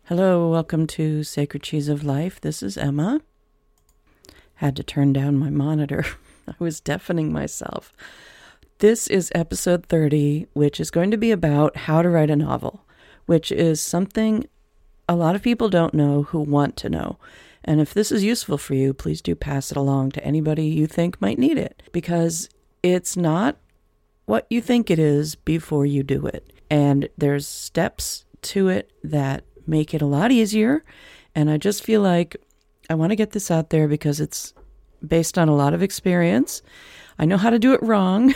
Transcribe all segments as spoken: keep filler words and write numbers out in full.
Hello, welcome to Sacred Cheese of Life. This is Emma. Had to turn down my monitor. I was deafening myself. This is episode thirty, which is going to be about how to write a novel, which is something a lot of people don't know who want to know. And if this is useful for you, please do pass it along to anybody you think might need it, because it's not what you think it is before you do it. And there's steps to it that make it a lot easier. And I just feel like I want to get this out there because it's based on a lot of experience. I know how to do it wrong.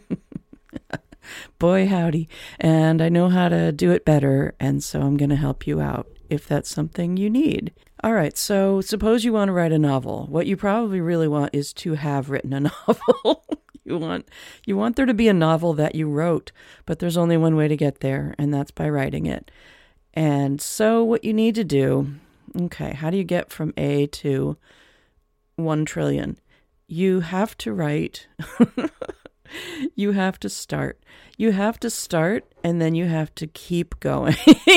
Boy, howdy. And I know how to do it better. And so I'm going to help you out if that's something you need. All right. So suppose you want to write a novel. What you probably really want is to have written a novel. You want, you want there to be a novel that you wrote, but there's only one way to get there, and that's by writing it. And so what you need to do, okay, how do you get from A to one trillion? You have to write, you have to start. You have to start, and then you have to keep going.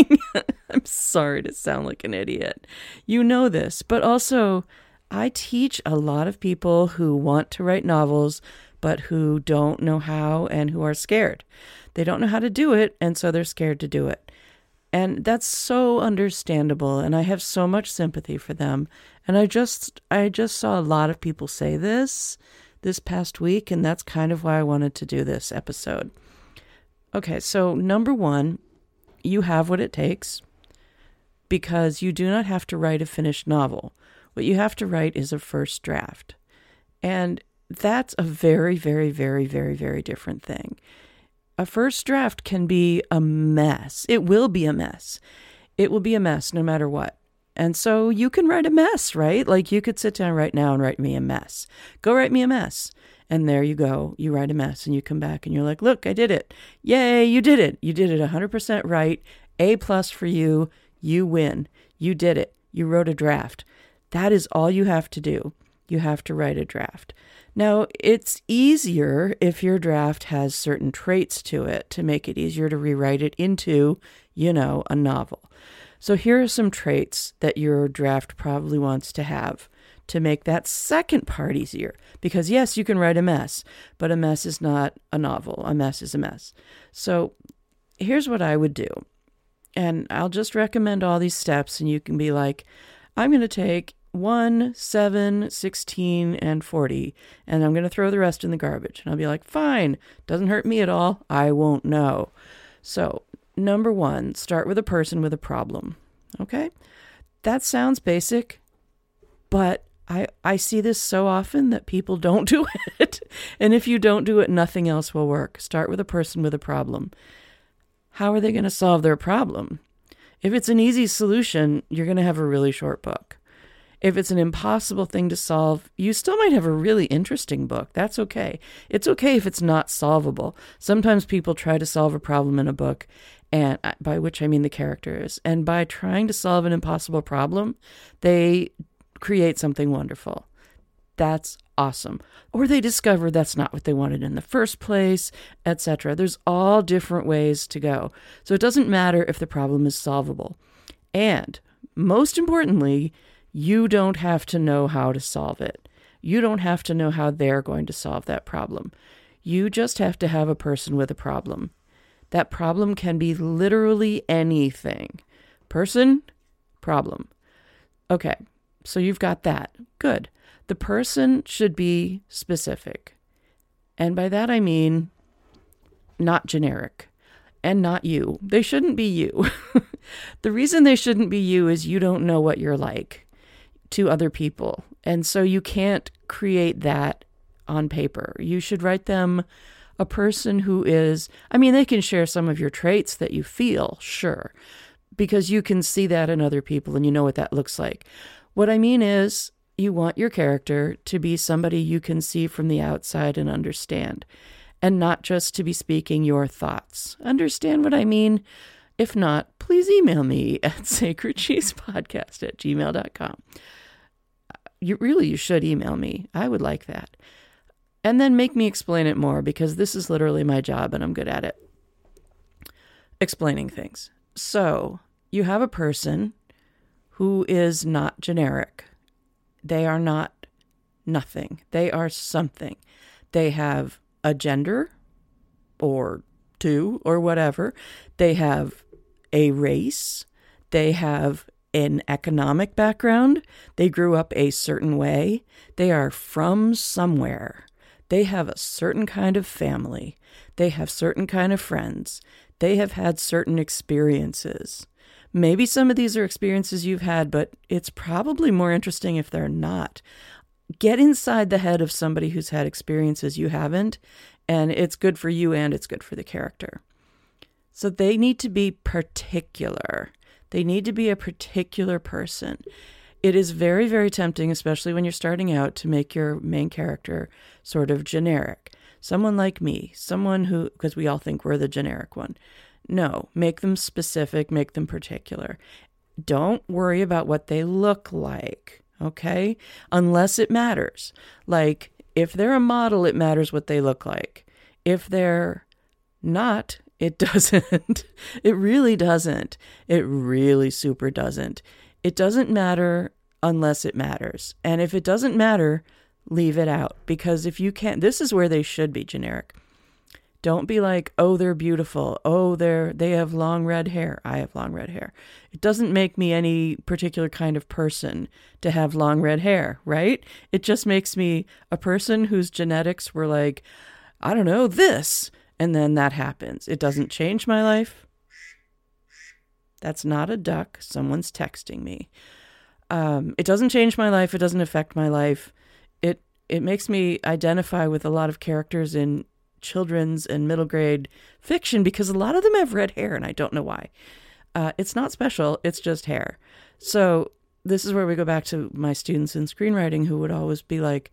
I'm sorry to sound like an idiot. You know this, but also I teach a lot of people who want to write novels, but who don't know how and who are scared. They don't know how to do it, and so they're scared to do it. And that's so understandable, and I have so much sympathy for them. And I just I just saw a lot of people say this this past week, and that's kind of why I wanted to do this episode. Okay, so number one, you have what it takes, because you do not have to write a finished novel. What you have to write is a first draft. And that's a very, very, very, very, very different thing. A first draft can be a mess. It will be a mess. It will be a mess no matter what. And so you can write a mess, right? Like you could sit down right now and write me a mess. Go write me a mess. And there you go. You write a mess and you come back and you're like, look, I did it. Yay, you did it. You did it one hundred percent right. A plus for you. You win. You did it. You wrote a draft. That is all you have to do. You have to write a draft. Now, it's easier if your draft has certain traits to it to make it easier to rewrite it into, you know, a novel. So here are some traits that your draft probably wants to have to make that second part easier. Because yes, you can write a mess, but a mess is not a novel. A mess is a mess. So here's what I would do. And I'll just recommend all these steps, and you can be like, I'm going to take one, seven, sixteen, and forty, and I'm going to throw the rest in the garbage. And I'll be like, fine, doesn't hurt me at all. I won't know. So number one, start with a person with a problem. Okay? That sounds basic, but I, I see this so often that people don't do it. And if you don't do it, nothing else will work. Start with a person with a problem. How are they going to solve their problem? If it's an easy solution, you're going to have a really short book. If it's an impossible thing to solve, you still might have a really interesting book. That's okay. It's okay if it's not solvable. Sometimes people try to solve a problem in a book, and by which I mean the characters. And by trying to solve an impossible problem, they create something wonderful. That's awesome. Or they discover that's not what they wanted in the first place, et cetera. There's all different ways to go. So it doesn't matter if the problem is solvable. And most importantly, you don't have to know how to solve it. You don't have to know how they're going to solve that problem. You just have to have a person with a problem. That problem can be literally anything. Person, problem. Okay, so you've got that. Good. The person should be specific. And by that I mean not generic. And not you. They shouldn't be you. The reason they shouldn't be you is you don't know what you're like to other people. And so you can't create that on paper. You should write them a person who is, I mean, they can share some of your traits that you feel, sure, because you can see that in other people and you know what that looks like. What I mean is you want your character to be somebody you can see from the outside and understand, and not just to be speaking your thoughts. Understand what I mean? If not, please email me at sacred cheese podcast at gmail dot com. You really, you should email me. I would like that. And then make me explain it more, because this is literally my job and I'm good at it. Explaining things. So you have a person who is not generic. They are not nothing. They are something. They have a gender or two or whatever. They have a race. They have an economic background. They grew up a certain way. They are from somewhere. They have a certain kind of family. They have certain kind of friends. They have had certain experiences. Maybe some of these are experiences you've had, but it's probably more interesting if they're not. Get inside the head of somebody who's had experiences you haven't, and it's good for you and it's good for the character. So they need to be particular. They need to be a particular person. It is very, very tempting, especially when you're starting out, to make your main character sort of generic. Someone like me, someone who, because we all think we're the generic one. No, make them specific, make them particular. Don't worry about what they look like, okay? Unless it matters. Like, if they're a model, it matters what they look like. If they're not, it doesn't. It really doesn't. It really super doesn't. It doesn't matter unless it matters. And if it doesn't matter, leave it out. Because if you can't, this is where they should be generic. Don't be like, oh, they're beautiful. Oh, they're they have long red hair. I have long red hair. It doesn't make me any particular kind of person to have long red hair, right? It just makes me a person whose genetics were like, I don't know, this. And then that happens. It doesn't change my life. That's not a duck. Someone's texting me. Um, it doesn't change my life. It doesn't affect my life. It it makes me identify with a lot of characters in children's and middle grade fiction because a lot of them have red hair and I don't know why. Uh, it's not special. It's just hair. So this is where we go back to my students in screenwriting who would always be like,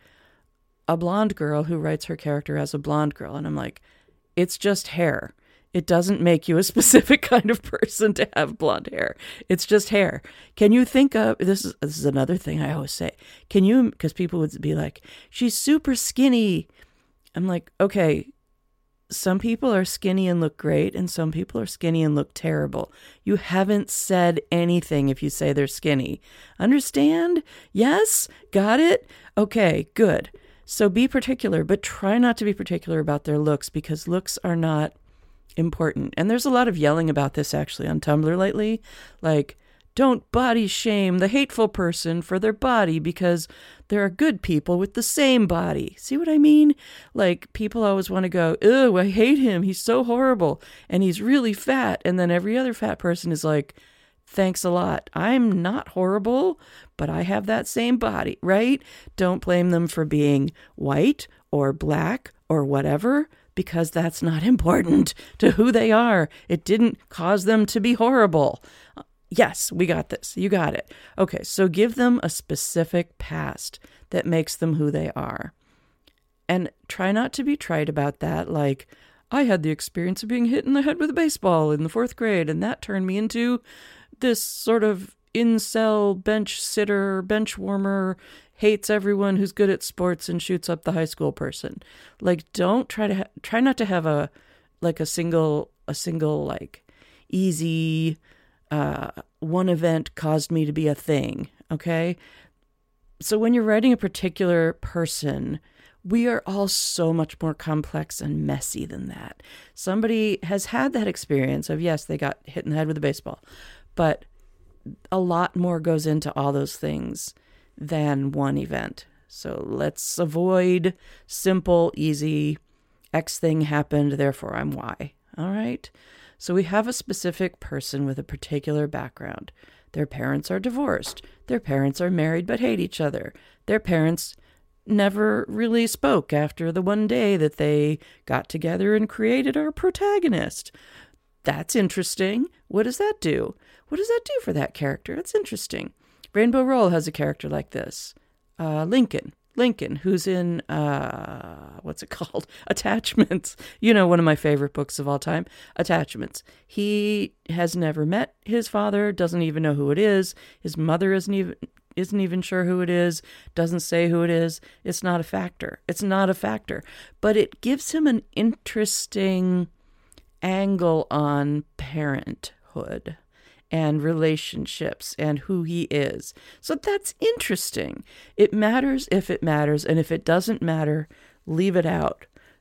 a blonde girl who writes her character as a blonde girl. And I'm like, it's just hair. It doesn't make you a specific kind of person to have blonde hair. It's just hair. Can you think of, this is, this is another thing I always say. Can you, because people would be like, she's super skinny. I'm like, okay, some people are skinny and look great, and some people are skinny and look terrible. You haven't said anything if you say they're skinny. Understand? Yes? Got it? Okay, good. So be particular, but try not to be particular about their looks because looks are not important. And there's a lot of yelling about this actually on Tumblr lately. Like, don't body shame the hateful person for their body because there are good people with the same body. See what I mean? Like, people always want to go, ew, I hate him. He's so horrible. And he's really fat. And then every other fat person is like, thanks a lot. I'm not horrible, but I have that same body, right? Don't blame them for being white or black or whatever, because that's not important to who they are. It didn't cause them to be horrible. Yes, we got this. You got it. Okay, so give them a specific past that makes them who they are. And try not to be trite about that, like, I had the experience of being hit in the head with a baseball in the fourth grade, and that turned me into this sort of incel bench sitter, bench warmer, hates everyone who's good at sports and shoots up the high school person. Like, don't try to, ha- try not to have a, like a single, a single, like, easy, uh, one event caused me to be a thing. Okay. So when you're writing a particular person, we are all so much more complex and messy than that. Somebody has had that experience of, yes, they got hit in the head with a baseball, but a lot more goes into all those things than one event. So let's avoid simple, easy, X thing happened, therefore I'm Y. All right. So we have a specific person with a particular background. Their parents are divorced. Their parents are married but hate each other. Their parents never really spoke after the one day that they got together and created our protagonist. That's interesting. What does that do? What does that do for that character? It's interesting. Rainbow Rowell has a character like this. Uh, Lincoln. Lincoln, who's in, uh, what's it called? Attachments. You know, one of my favorite books of all time. Attachments. He has never met his father, doesn't even know who it is. His mother isn't even, isn't even sure who it is, doesn't say who it is. It's not a factor. It's not a factor. But it gives him an interesting angle on parenthood and relationships and who he is. So that's interesting. It matters if it matters, and if it doesn't matter, leave it out.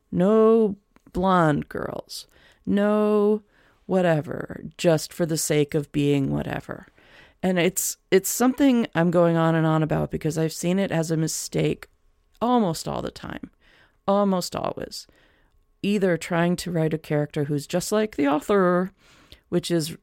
No blonde girls. No whatever, just for the sake of being whatever. And it's it's something I'm going on and on about because I've seen it as a mistake almost all the time. Almost always. Either trying to write a character who's just like the author, which is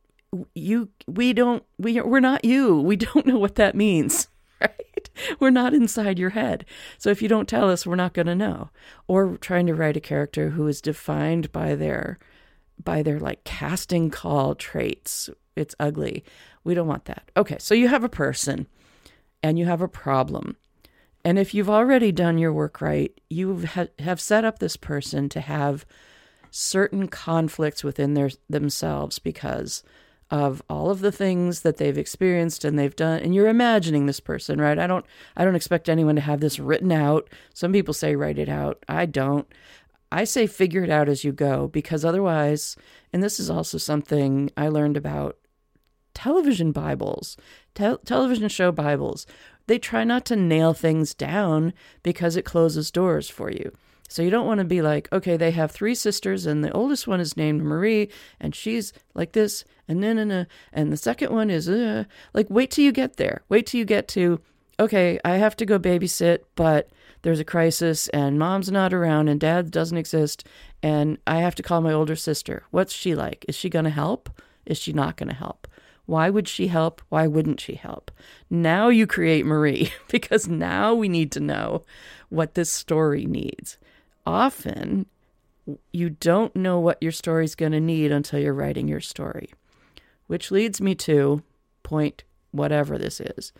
you we don't we we're not you. We don't know what that means, right? We're not inside your head. So if you don't tell us, we're not going to know. Or trying to write a character who is defined by their by their like casting call traits. It's ugly. We don't want that. Okay, so you have a person and you have a problem. And if you've already done your work right, you ha- have set up this person to have certain conflicts within their themselves because of all of the things that they've experienced and they've done. And you're imagining this person, right? I don't I don't expect anyone to have this written out. Some people say write it out. I don't. I say figure it out as you go, because otherwise, and this is also something I learned about television Bibles, te- television show Bibles. They try not to nail things down because it closes doors for you. So you don't want to be like, okay, they have three sisters and the oldest one is named Marie and she's like this and no, no, no. And the second one is uh, like, wait till you get there. Wait till you get to, okay, I have to go babysit, but there's a crisis and mom's not around and dad doesn't exist. And I have to call my older sister. What's she like? Is she going to help? Is she not going to help? Why would she help? Why wouldn't she help? Now you create Marie, because now we need to know what this story needs. Often, you don't know what your story's going to need until you're writing your story. Which leads me to point whatever this is.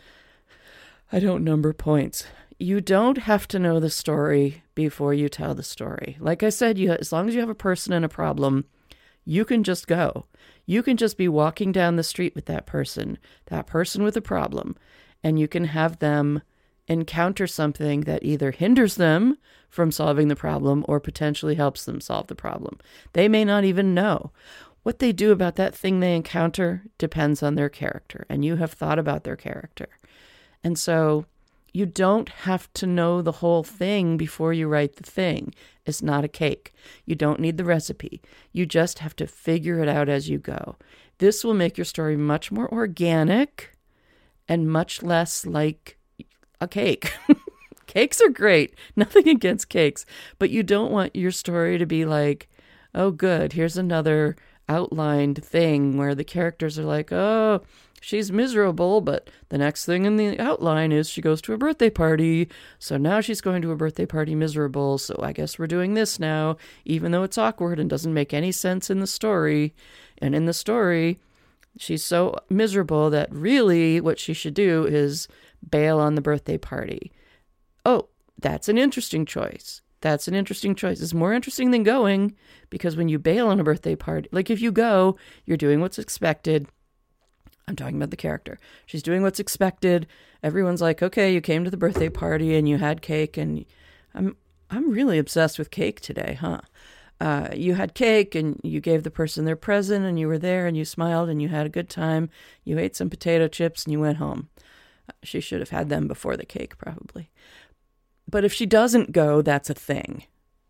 I don't number points. You don't have to know the story before you tell the story. Like I said, you as long as you have a person and a problem, you can just go. You can just be walking down the street with that person, that person with a problem, and you can have them encounter something that either hinders them from solving the problem or potentially helps them solve the problem. They may not even know. What they do about that thing they encounter depends on their character, and you have thought about their character. And so you don't have to know the whole thing before you write the thing. It's not a cake. You don't need the recipe. You just have to figure it out as you go. This will make your story much more organic and much less like a cake. Cakes are great. Nothing against cakes. But you don't want your story to be like, oh, good, here's another outlined thing where the characters are like, oh, she's miserable, but the next thing in the outline is she goes to a birthday party. So now she's going to a birthday party miserable. So I guess we're doing this now, even though it's awkward and doesn't make any sense in the story. And in the story, she's so miserable that really what she should do is bail on the birthday party. Oh, that's an interesting choice. That's an interesting choice. It's more interesting than going, because when you bail on a birthday party, like if you go, you're doing what's expected. I'm talking about the character. She's doing what's expected. Everyone's like, okay, you came to the birthday party and you had cake, and I'm I'm really obsessed with cake today, huh? Uh, you had cake and you gave the person their present and you were there and you smiled and you had a good time. You ate some potato chips and you went home. She should have had them before the cake, probably. But if she doesn't go, that's a thing.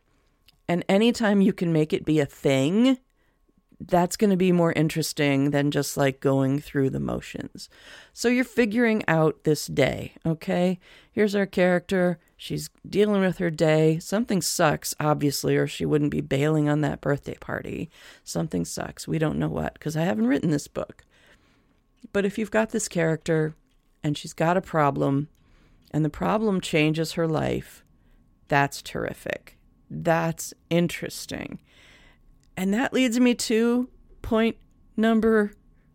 And anytime you can make it be a thing, that's going to be more interesting than just like going through the motions. So you're figuring out this day, okay? Here's our character. She's dealing with her day. Something sucks, obviously, or she wouldn't be bailing on that birthday party. Something sucks. We don't know what, because I haven't written this book. But if you've got this character and she's got a problem, and the problem changes her life, that's terrific. That's interesting. And that leads me to point number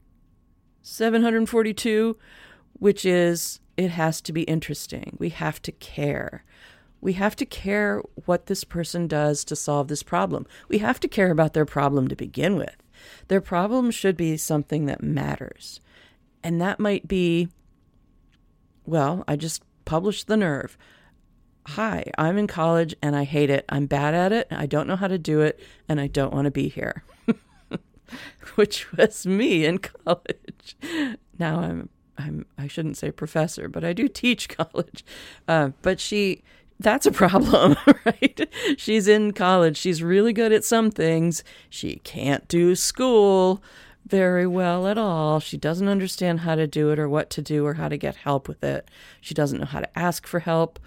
seven hundred forty-two, which is it has to be interesting. We have to care. We have to care what this person does to solve this problem. We have to care about their problem to begin with. Their problem should be something that matters. And that might be, well, I just published The Nerve. Hi, I'm in college and I hate it. I'm bad at it. I don't know how to do it and I don't want to be here. which was me in college. Now I'm, I'm, I shouldn't say professor, but I do teach college. Uh, but she, that's a problem, right? She's in college. She's really good at some things. She can't do school very well at all. She doesn't understand how to do it or what to do or how to get help with it. She doesn't know how to ask for help.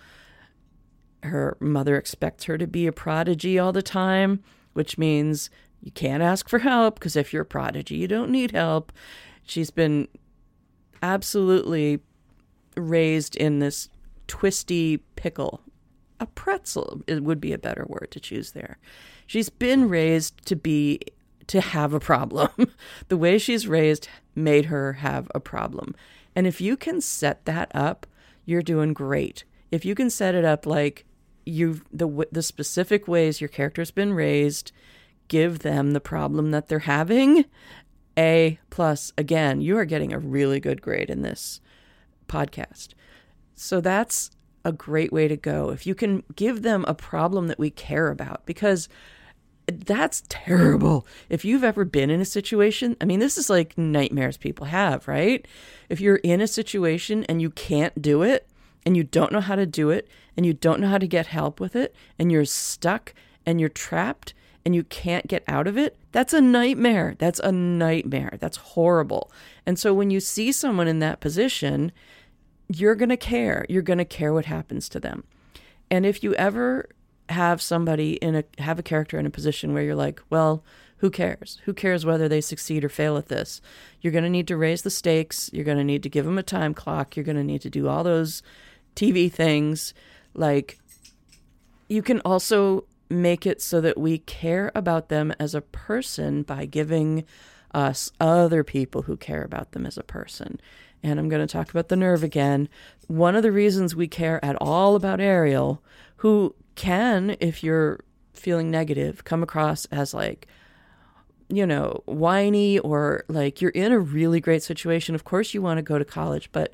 Her mother expects her to be a prodigy all the time, which means you can't ask for help because if you're a prodigy, you don't need help. She's been absolutely raised in this twisty pickle. A pretzel would be a better word to choose there. She's been raised to be, to have a problem. The way she's raised made her have a problem. And if you can set that up, you're doing great. If you can set it up like you the the specific ways your character's been raised, give them the problem that they're having, A plus. Again, you are getting a really good grade in this podcast. So that's a great way to go. If you can give them a problem that we care about, because that's terrible. If you've ever been in a situation, I mean, this is like nightmares people have, right? If you're in a situation and you can't do it, and you don't know how to do it, and you don't know how to get help with it, and you're stuck, and you're trapped, and you can't get out of it, that's a nightmare. That's a nightmare. That's horrible. And so when you see someone in that position, you're going to care. You're going to care what happens to them. And if you ever have somebody in a, have a character in a position where you're like, well, who cares? Who cares whether they succeed or fail at this? You're going to need to raise the stakes. You're going to need to give them a time clock. You're going to need to do all those T V things. Like, you can also make it so that we care about them as a person by giving us other people who care about them as a person. And I'm going to talk about the nerve again. One of the reasons we care at all about Ariel, who can, if you're feeling negative, come across as like, you know, whiny, or like you're in a really great situation. Of course you want to go to college, but,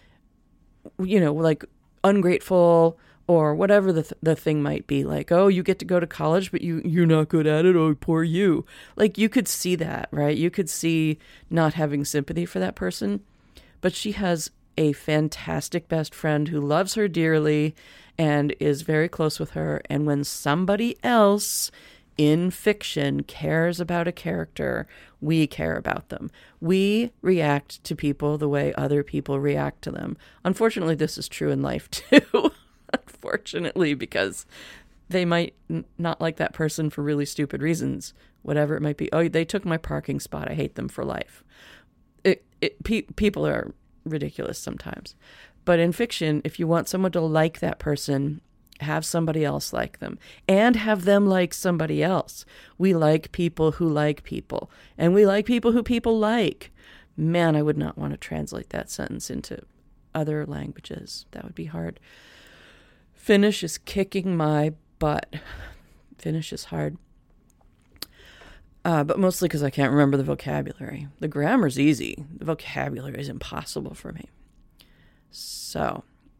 you know, like ungrateful or whatever the th- the thing might be. Like, oh, you get to go to college, but you, you're not good at it. Oh, poor you. Like, you could see that, right? You could see not having sympathy for that person. But she has a fantastic best friend who loves her dearly and is very close with her. And when somebody else in fiction cares about a character, we care about them. We react to people the way other people react to them. Unfortunately, this is true in life too. Unfortunately, because they might n- not like that person for really stupid reasons, whatever it might be. Oh, they took my parking spot. I hate them for life. It, it, pe- people are ridiculous sometimes. But in fiction, if you want someone to like that person, have somebody else like them and have them like somebody else. We like people who like people, and we like people who people like. Man, I would not want to translate that sentence into other languages. That would be hard. Finnish is kicking my butt. Finnish is hard. Uh, but mostly because I can't remember the vocabulary. The grammar's easy. The vocabulary is impossible for me. So,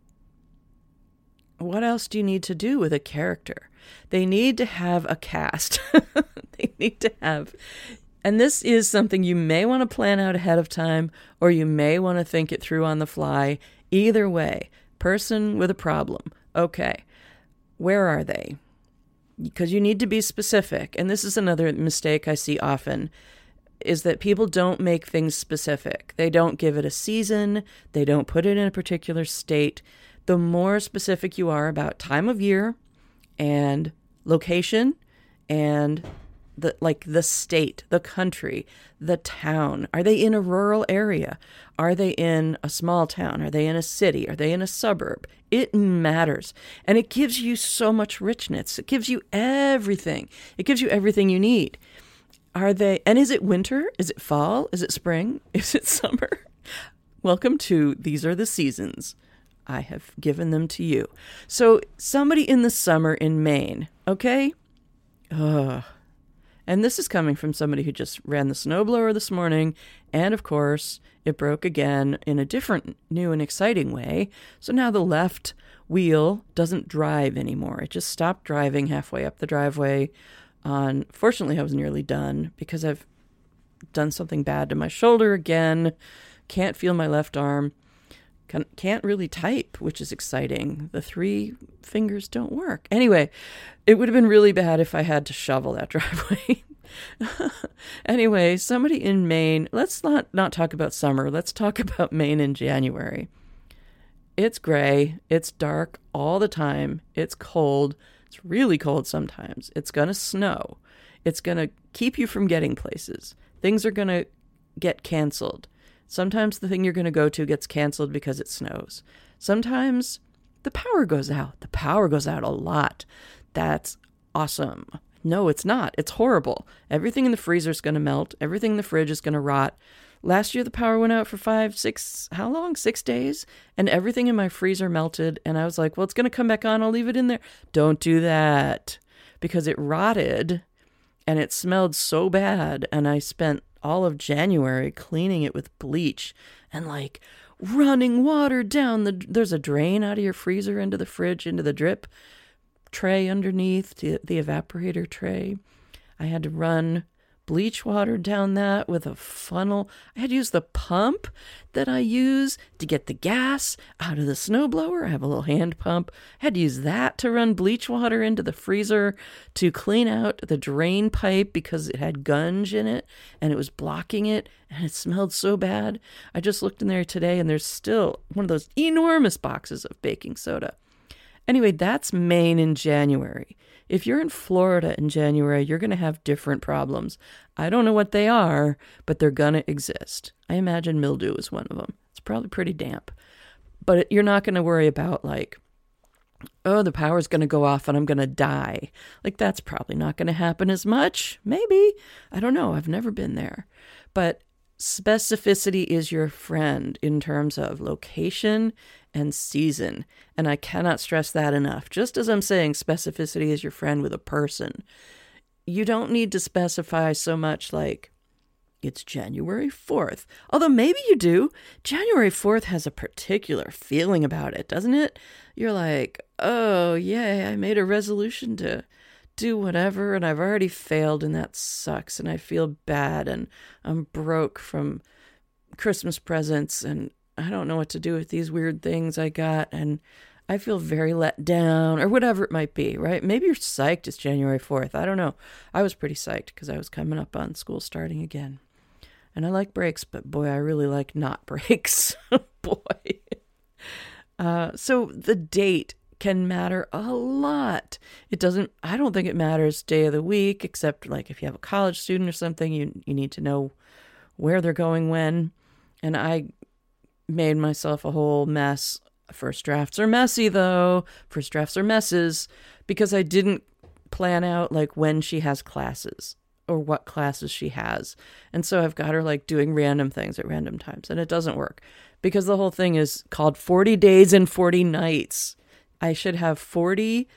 what else do you need to do with a character? They need to have a cast. They need to have... And this is something you may want to plan out ahead of time, or you may want to think it through on the fly. Either way, person with a problem. Okay, where are they? Because you need to be specific. And this is another mistake I see often, is that people don't make things specific. They don't give it a season. They don't put it in a particular state. The more specific you are about time of year and location and the like the state, the country, the town. Are they in a rural area? Are they in a small town? Are they in a city? Are they in a suburb? It matters. And it gives you so much richness. It gives you everything. It gives you everything you need. Are they, and is it winter? Is it fall? Is it spring? Is it summer? Welcome to These Are the Seasons. I have given them to you. So somebody in the summer in Maine, okay? Ugh. And this is coming from somebody who just ran the snowblower this morning. And of course, it broke again in a different, new and exciting way. So now the left wheel doesn't drive anymore. It just stopped driving halfway up the driveway. On, fortunately, I was nearly done because I've done something bad to my shoulder again. Can't feel my left arm. Can't really type, which is exciting. The three fingers don't work. Anyway, it would have been really bad if I had to shovel that driveway. Anyway, somebody in Maine, let's not, not talk about summer. Let's talk about Maine in January. It's gray. It's dark all the time. It's cold. It's really cold sometimes. It's going to snow. It's going to keep you from getting places. Things are going to get canceled. Sometimes the thing you're going to go to gets canceled because it snows. Sometimes the power goes out. The power goes out a lot. That's awesome. No, it's not. It's horrible. Everything in the freezer is going to melt. Everything in the fridge is going to rot. Last year, the power went out for five, six, how long? Six days? And everything in my freezer melted. And I was like, well, it's going to come back on. I'll leave it in there. Don't do that, because it rotted and it smelled so bad. And I spent all of January cleaning it with bleach and like running water down the, there's a drain out of your freezer into the fridge, into the drip tray underneath, the, the evaporator tray. I had to run bleach water down that with a funnel. I had to use the pump that I use to get the gas out of the snowblower. I have a little hand pump. I had to use that to run bleach water into the freezer to clean out the drain pipe because it had gunge in it and it was blocking it and it smelled so bad. I just looked in there today and there's still one of those enormous boxes of baking soda. Anyway, that's Maine in January. If you're in Florida in January, you're going to have different problems. I don't know what they are, but they're going to exist. I imagine mildew is one of them. It's probably pretty damp. But you're not going to worry about like, oh, the power's going to go off and I'm going to die. Like, that's probably not going to happen as much. Maybe. I don't know. I've never been there. But specificity is your friend in terms of location and season. And I cannot stress that enough. Just as I'm saying specificity is your friend with a person, you don't need to specify so much like, it's January fourth. Although maybe you do. January fourth has a particular feeling about it, doesn't it? You're like, oh, yay, I made a resolution to do whatever, and I've already failed, and that sucks, and I feel bad, and I'm broke from Christmas presents, and I don't know what to do with these weird things I got, and I feel very let down, or whatever it might be, right? Maybe you're psyched it's January fourth. I don't know. I was pretty psyched because I was coming up on school starting again. And I like breaks, but boy, I really like not breaks. Boy. Uh, so the date can matter a lot. It doesn't, I don't think it matters day of the week, except like if you have a college student or something, you, you need to know where they're going when. And I made myself a whole mess. First drafts are messy though. First drafts are messes because I didn't plan out like when she has classes or what classes she has. And so I've got her like doing random things at random times, and it doesn't work because the whole thing is called forty days and forty nights. I should have forty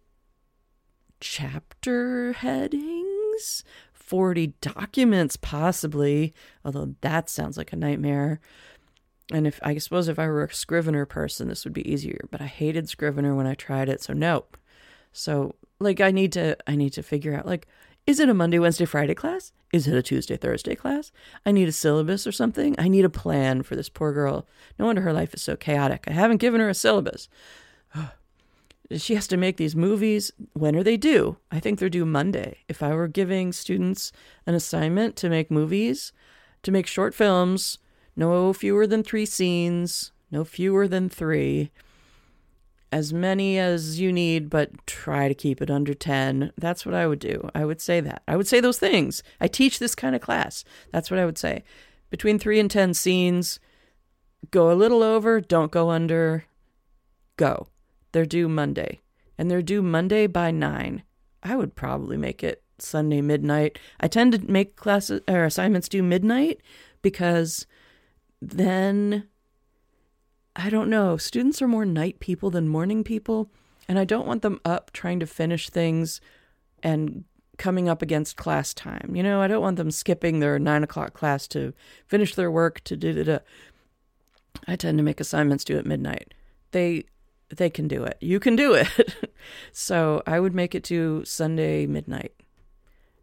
chapter headings, forty documents possibly, although that sounds like a nightmare. And if I suppose if I were a Scrivener person, this would be easier, but I hated Scrivener when I tried it, so nope. So like I need to I need to figure out like, is it a Monday, Wednesday, Friday class? Is it a Tuesday, Thursday class? I need a syllabus or something. I need a plan for this poor girl. No wonder her life is so chaotic. I haven't given her a syllabus. She has to make these movies. When are they due? I think they're due Monday. If I were giving students an assignment to make movies, to make short films, no fewer than three scenes, no fewer than three, as many as you need, but try to keep it under ten. That's what I would do. I would say that. I would say those things. I teach this kind of class. That's what I would say. Between three and ten scenes, go a little over, don't go under, go. They're due Monday, and they're due Monday by nine. I would probably make it Sunday midnight. I tend to make classes or assignments due midnight because then, I don't know, students are more night people than morning people, and I don't want them up trying to finish things and coming up against class time. You know, I don't want them skipping their nine o'clock class to finish their work to da da da. I tend to make assignments due at midnight. They they can do it. You can do it. So I would make it to Sunday midnight.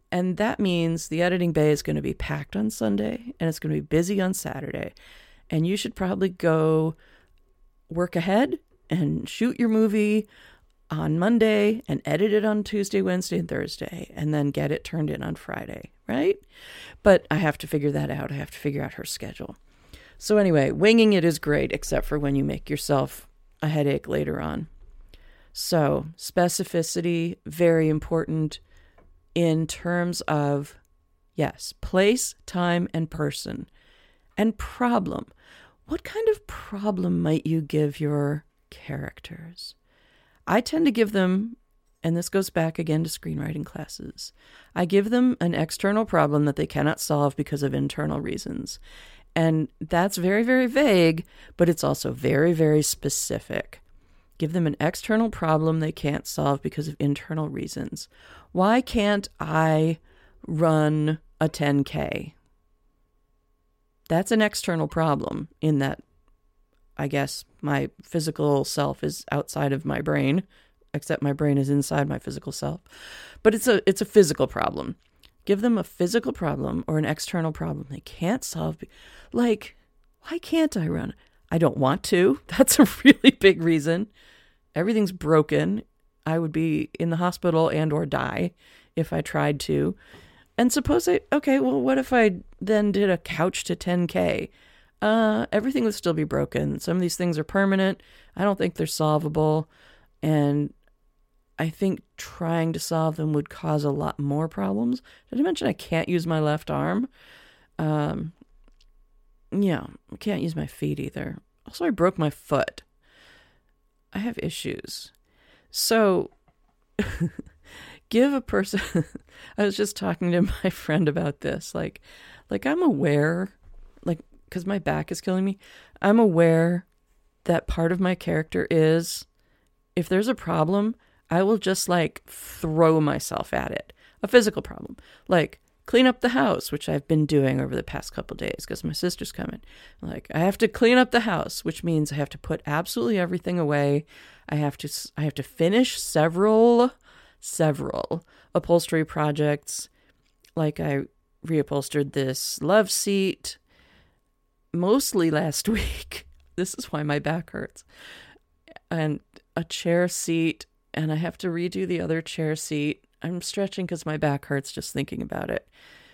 And that means the editing bay is going to be packed on Sunday and it's going to be busy on Saturday. And you should probably go work ahead and shoot your movie on Monday and edit it on Tuesday, Wednesday, and Thursday, and then get it turned in on Friday, right? But I have to figure that out. I have to figure out her schedule. So anyway, winging it is great, except for when you make yourself a headache later on. So specificity, very important in terms of, yes, place, time, and person. And problem. What kind of problem might you give your characters? I tend to give them, and this goes back again to screenwriting classes, I give them an external problem that they cannot solve because of internal reasons. And that's very, very vague, but it's also very, very specific. Give them an external problem they can't solve because of internal reasons. Why can't I run a ten K? That's an external problem in that, I guess, my physical self is outside of my brain, except my brain is inside my physical self. But it's a it's a physical problem. Give them a physical problem or an external problem they can't solve. Like, why can't I run? I don't want to. That's a really big reason. Everything's broken. I would be in the hospital and or die if I tried to. And suppose I, okay, well, what if I then did a couch to ten K? Uh, everything would still be broken. Some of these things are permanent. I don't think they're solvable. And I think trying to solve them would cause a lot more problems. Did I mention I can't use my left arm? Um, yeah, I can't use my feet either. Also, I broke my foot. I have issues. So, give a person... I was just talking to my friend about this. Like, like I'm aware, like, because my back is killing me, I'm aware that part of my character is, if there's a problem, I will just, like, throw myself at it. A physical problem. Like, clean up the house, which I've been doing over the past couple of days because my sister's coming. Like, I have to clean up the house, which means I have to put absolutely everything away. I have to, I have to finish several, several upholstery projects. Like, I reupholstered this love seat mostly last week. This is why my back hurts. And a chair seat, and I have to redo the other chair seat. I'm stretching because my back hurts just thinking about it.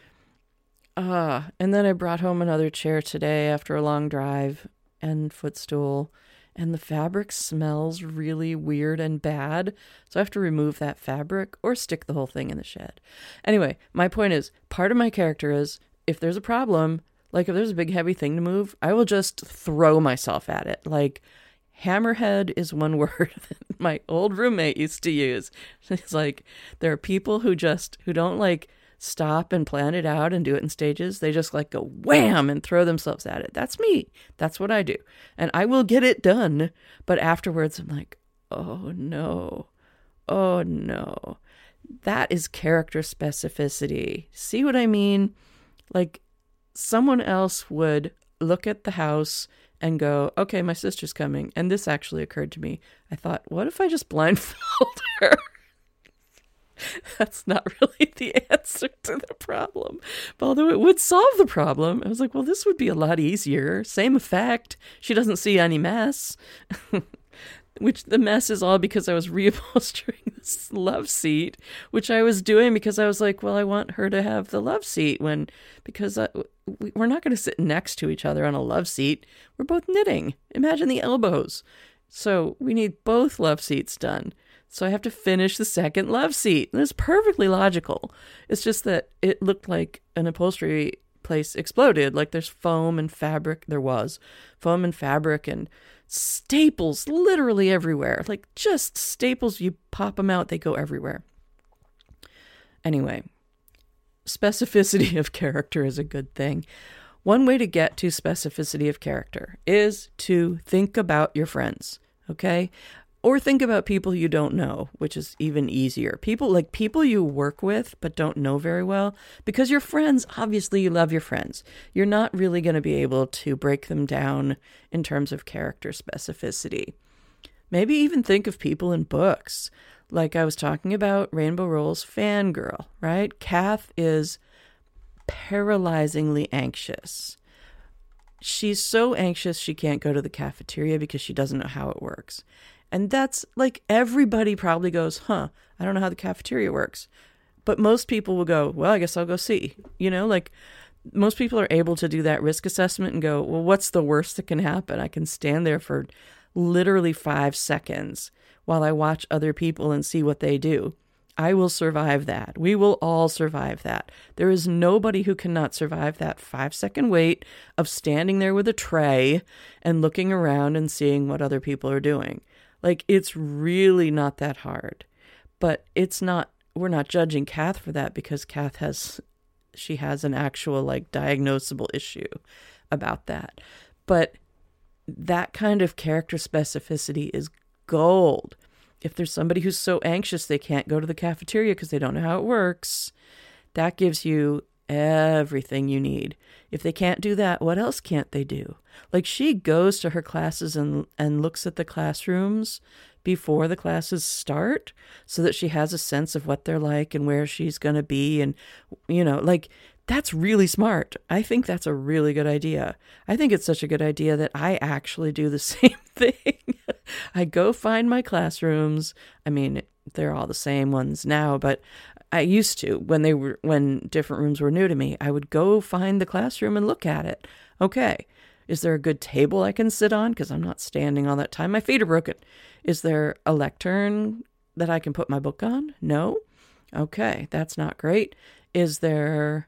Uh, and then I brought home another chair today after a long drive and footstool. And the fabric smells really weird and bad. So I have to remove that fabric or stick the whole thing in the shed. Anyway, my point is, part of my character is, if there's a problem, like if there's a big heavy thing to move, I will just throw myself at it. Like, hammerhead is one word that my old roommate used to use. It's like, there are people who just, who don't like stop and plan it out and do it in stages. They just like go wham and throw themselves at it. That's me. That's what I do. And I will get it done. But afterwards, I'm like, oh no. Oh no. That is character specificity. See what I mean? Like, someone else would look at the house and go, okay, my sister's coming. And this actually occurred to me. I thought, what if I just blindfold her? That's not really the answer to the problem. But although it would solve the problem, I was like, well, this would be a lot easier. Same effect. She doesn't see any mess. Which the mess is all because I was reupholstering this love seat, which I was doing because I was like, well, I want her to have the love seat when, because I, we, we're not going to sit next to each other on a love seat. We're both knitting. Imagine the elbows. So we need both love seats done. So I have to finish the second love seat. And it's perfectly logical. It's just that it looked like an upholstery place exploded. Like there's foam and fabric. There was foam and fabric and staples literally everywhere. Like just staples, you pop them out, they go everywhere. Anyway, specificity of character is a good thing. One way to get to specificity of character is to think about your friends, okay? Or think about people you don't know, which is even easier. People like people you work with but don't know very well. Because your friends, obviously you love your friends. You're not really going to be able to break them down in terms of character specificity. Maybe even think of people in books. Like I was talking about Rainbow Rowell's fangirl, right? Kath is paralyzingly anxious. She's so anxious she can't go to the cafeteria because she doesn't know how it works. And that's like everybody probably goes, huh, I don't know how the cafeteria works. But most people will go, well, I guess I'll go see. You know, like most people are able to do that risk assessment and go, well, what's the worst that can happen? I can stand there for literally five seconds while I watch other people and see what they do. I will survive that. We will all survive that. There is nobody who cannot survive that five second wait of standing there with a tray and looking around and seeing what other people are doing. Like, it's really not that hard. But it's not, we're not judging Kath for that because Kath has, she has an actual like diagnosable issue about that. But that kind of character specificity is gold. If there's somebody who's so anxious they can't go to the cafeteria because they don't know how it works, that gives you everything you need. If they can't do that, what else can't they do? Like, she goes to her classes and and looks at the classrooms before the classes start so that she has a sense of what they're like and where she's going to be. And, you know, like, that's really smart. I think that's a really good idea. I think it's such a good idea that I actually do the same thing. I go find my classrooms. I mean, they're all the same ones now, but I used to, when they were, when different rooms were new to me, I would go find the classroom and look at it. Okay. Is there a good table I can sit on? Because I'm not standing all that time. My feet are broken. Is there a lectern that I can put my book on? No. Okay. That's not great. Is there...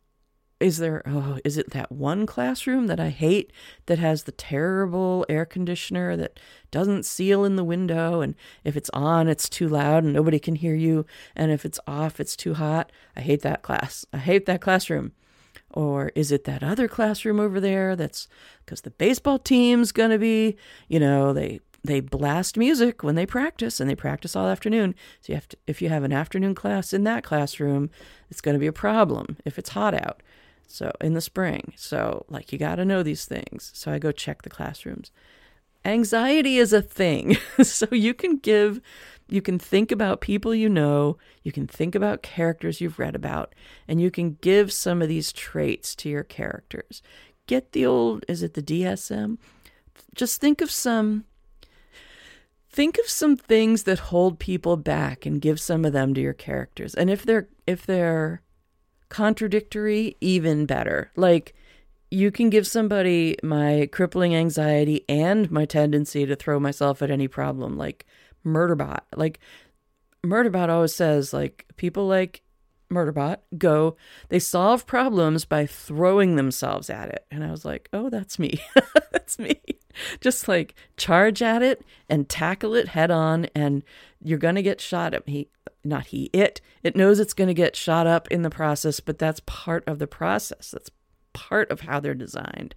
Is there, oh, is it that one classroom that I hate that has the terrible air conditioner that doesn't seal in the window? And if it's on, it's too loud and nobody can hear you. And if it's off, it's too hot. I hate that class. I hate that classroom. Or is it that other classroom over there that's because the baseball team's going to be, you know, they they blast music when they practice and they practice all afternoon. So you have to, if you have an afternoon class in that classroom, it's going to be a problem if it's hot out. So in the spring, so like you got to know these things. So I go check the classrooms. Anxiety is a thing. So you can give, you can think about people you know, you can think about characters you've read about, and you can give some of these traits to your characters. Get the old, is it the D S M? Just think of some, think of some things that hold people back and give some of them to your characters. And if they're, if they're, contradictory, even better. Like, you can give somebody my crippling anxiety and my tendency to throw myself at any problem, like Murderbot. Like, Murderbot always says, like, people like Murderbot go, they solve problems by throwing themselves at it. And I was like, oh, that's me. That's me. Just like charge at it and tackle it head on, and you're going to get shot at. He, not he, it, it knows it's going to get shot up in the process, but that's part of the process. That's part of how they're designed.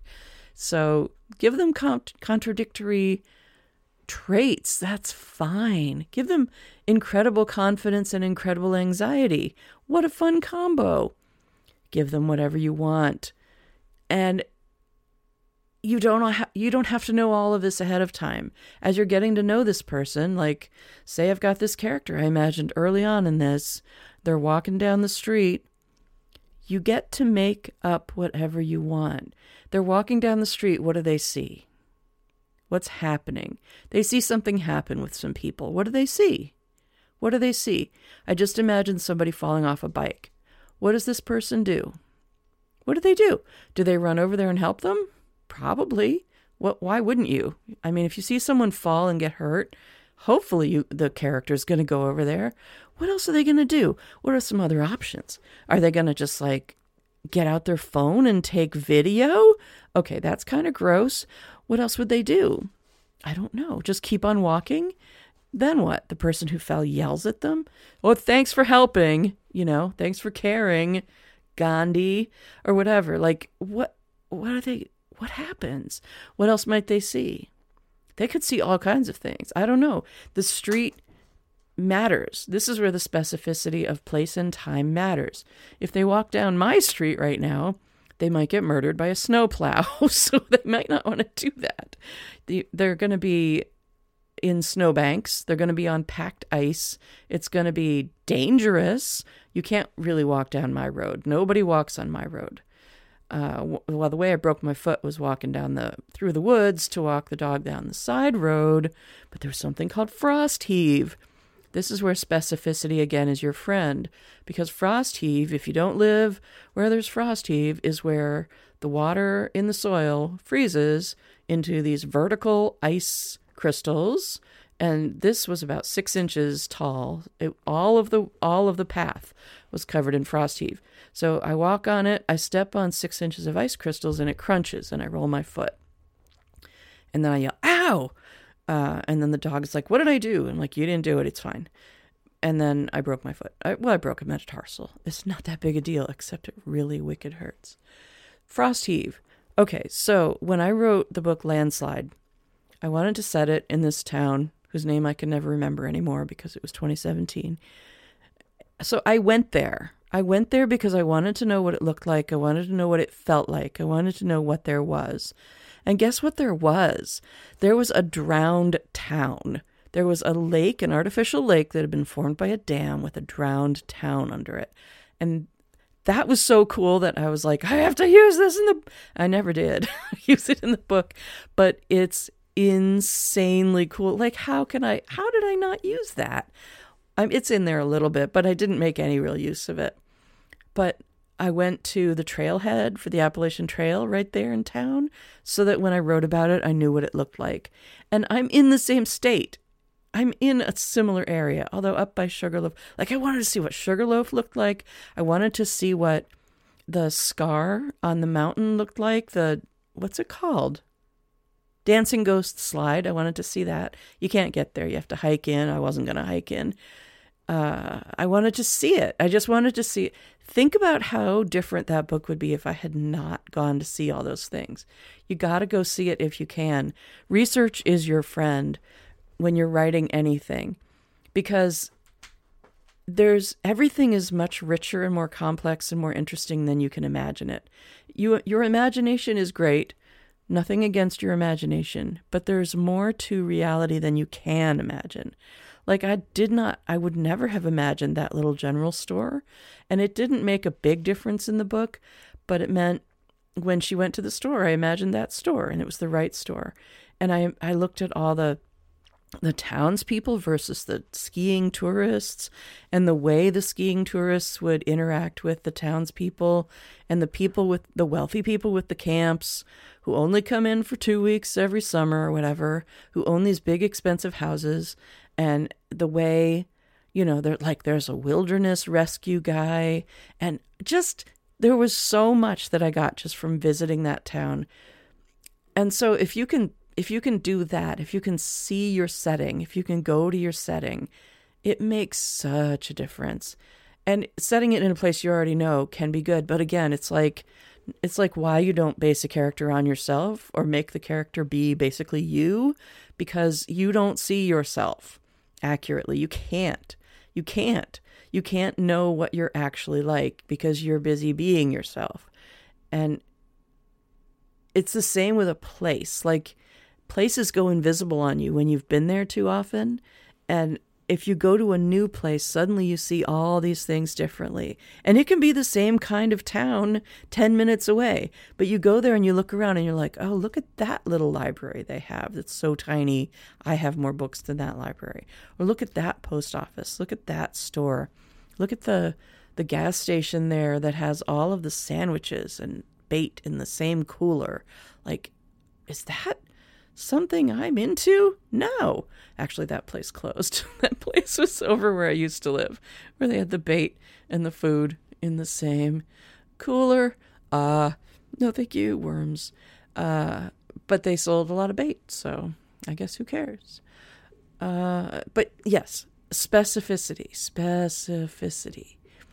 So give them con- contradictory traits. That's fine. Give them incredible confidence and incredible anxiety. What a fun combo. Give them whatever you want. And you don't ha- you don't have to know all of this ahead of time. As you're getting to know this person, like, say I've got this character I imagined early on in this, they're walking down the street. You get to make up whatever you want. They're walking down the street. What do they see? What's happening? They see something happen with some people. What do they see? What do they see? I just imagined somebody falling off a bike. What does this person do? What do they do? Do they run over there and help them? Probably. What? Why wouldn't you? I mean, if you see someone fall and get hurt, hopefully you, the character's going to go over there. What else are they going to do? What are some other options? Are they going to just like get out their phone and take video? Okay, that's kind of gross. What else would they do? I don't know. Just keep on walking? Then what? The person who fell yells at them? Well, thanks for helping. You know, thanks for caring, Gandhi, or whatever. Like, what? What are they? What happens? What else might they see? They could see all kinds of things. I don't know. The street matters. This is where the specificity of place and time matters. If they walk down my street right now, they might get murdered by a snowplow. So they might not want to do that. They're going to be in snowbanks. They're going to be on packed ice. It's going to be dangerous. You can't really walk down my road. Nobody walks on my road. Uh, well, the way I broke my foot was walking down the through the woods to walk the dog down the side road. But there's something called frost heave. This is where specificity again is your friend, because frost heave, if you don't live where there's frost heave, is where the water in the soil freezes into these vertical ice crystals, and this was about six inches tall. It, all of the all of the path was covered in frost heave. So I walk on it, I step on six inches of ice crystals, and it crunches, and I roll my foot, and then I yell, "Ow!" Uh, and then the dog's like, "What did I do?" I'm like, "You didn't do it. It's fine." And then I broke my foot. I, well, I broke a metatarsal. It's not that big a deal, except it really wicked hurts. Frost heave. Okay, so when I wrote the book Landslide, I wanted to set it in this town whose name I can never remember anymore because it was twenty seventeen. So I went there. I went there because I wanted to know what it looked like. I wanted to know what it felt like. I wanted to know what there was. And guess what there was? There was a drowned town. There was a lake, an artificial lake that had been formed by a dam with a drowned town under it. And that was so cool that I was like, I have to use this in the... I never did use it in the book, but it's insanely cool. Like, how can I... How did I not use that? Um, it's in there a little bit, but I didn't make any real use of it. But I went to the trailhead for the Appalachian Trail right there in town so that when I wrote about it, I knew what it looked like. And I'm in the same state. I'm in a similar area, although up by Sugarloaf. Like, I wanted to see what Sugarloaf looked like. I wanted to see what the scar on the mountain looked like. The, what's it called? Dancing Ghost Slide. I wanted to see that. You can't get there. You have to hike in. I wasn't going to hike in. Uh, I wanted to see it. I just wanted to see it. Think about how different that book would be if I had not gone to see all those things. You got to go see it if you can. Research is your friend when you're writing anything, because there's everything is much richer and more complex and more interesting than you can imagine it. You, your imagination is great. Nothing against your imagination, but there's more to reality than you can imagine. Like, I did not, I would never have imagined that little general store. And it didn't make a big difference in the book, but it meant when she went to the store, I imagined that store, and it was the right store. And I I looked at all the the townspeople versus the skiing tourists, and the way the skiing tourists would interact with the townspeople, and the people with the wealthy people with the camps who only come in for two weeks every summer or whatever, who own these big expensive houses, and the way, you know, they're like, there's a wilderness rescue guy, and just, there was so much that I got just from visiting that town. And so if you can If you can do that, if you can see your setting, if you can go to your setting, it makes such a difference. And setting it in a place you already know can be good. But again, it's like it's like why you don't base a character on yourself or make the character be basically you, because you don't see yourself accurately. You can't. You can't. You can't know what you're actually like because you're busy being yourself. And it's the same with a place. Like, places go invisible on you when you've been there too often. And if you go to a new place, suddenly you see all these things differently. And it can be the same kind of town ten minutes away. But you go there and you look around and you're like, oh, look at that little library they have that's so tiny. I have more books than that library. Or look at that post office. Look at that store. Look at the, the gas station there that has all of the sandwiches and bait in the same cooler. Like, is that something I'm into? No. Actually, that place closed. That place was over where I used to live, where they had the bait and the food in the same cooler. Uh, no, thank you, worms. Uh, but they sold a lot of bait, so I guess who cares? Uh, but yes, specificity, specificity.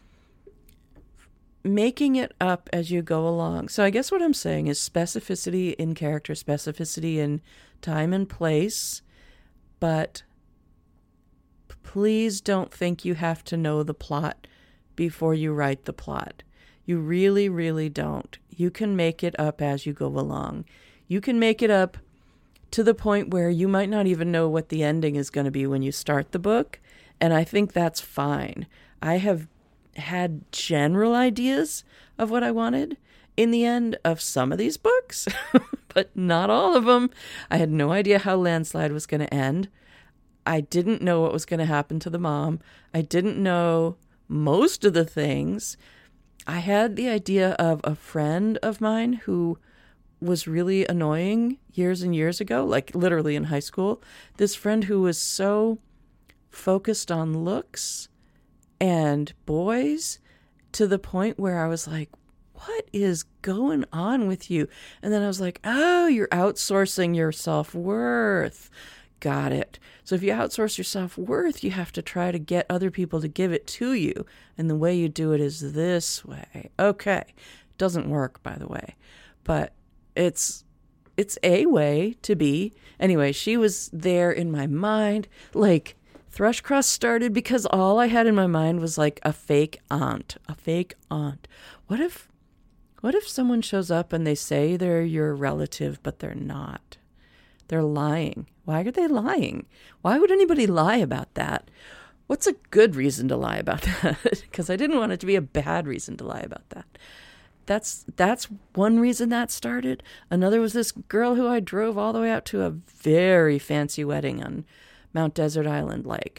Making it up as you go along. So I guess what I'm saying is specificity in character, specificity in time and place, but please don't think you have to know the plot before you write the plot. You really, really don't. You can make it up as you go along. You can make it up to the point where you might not even know what the ending is going to be when you start the book. And I think that's fine. I have had general ideas of what I wanted in the end of some of these books, but not all of them. I had no idea how Landslide was going to end. I didn't know what was going to happen to the mom. I didn't know most of the things. I had the idea of a friend of mine who was really annoying years and years ago, like literally in high school. This friend who was so focused on looks and boys to the point where I was like, what is going on with you? And then I was like, oh, you're outsourcing your self-worth. Got it. So if you outsource your self-worth, you have to try to get other people to give it to you. And the way you do it is this way. Okay. Doesn't work, by the way. But it's it's a way to be. Anyway, she was there in my mind. Like, Thrushcross started because all I had in my mind was like a fake aunt. A fake aunt. What if, what if someone shows up and they say they're your relative, but they're not? They're lying. Why are they lying? Why would anybody lie about that? What's a good reason to lie about that? Because I didn't want it to be a bad reason to lie about that. That's that's one reason that started. Another was this girl who I drove all the way out to a very fancy wedding on Mount Desert Island. Like,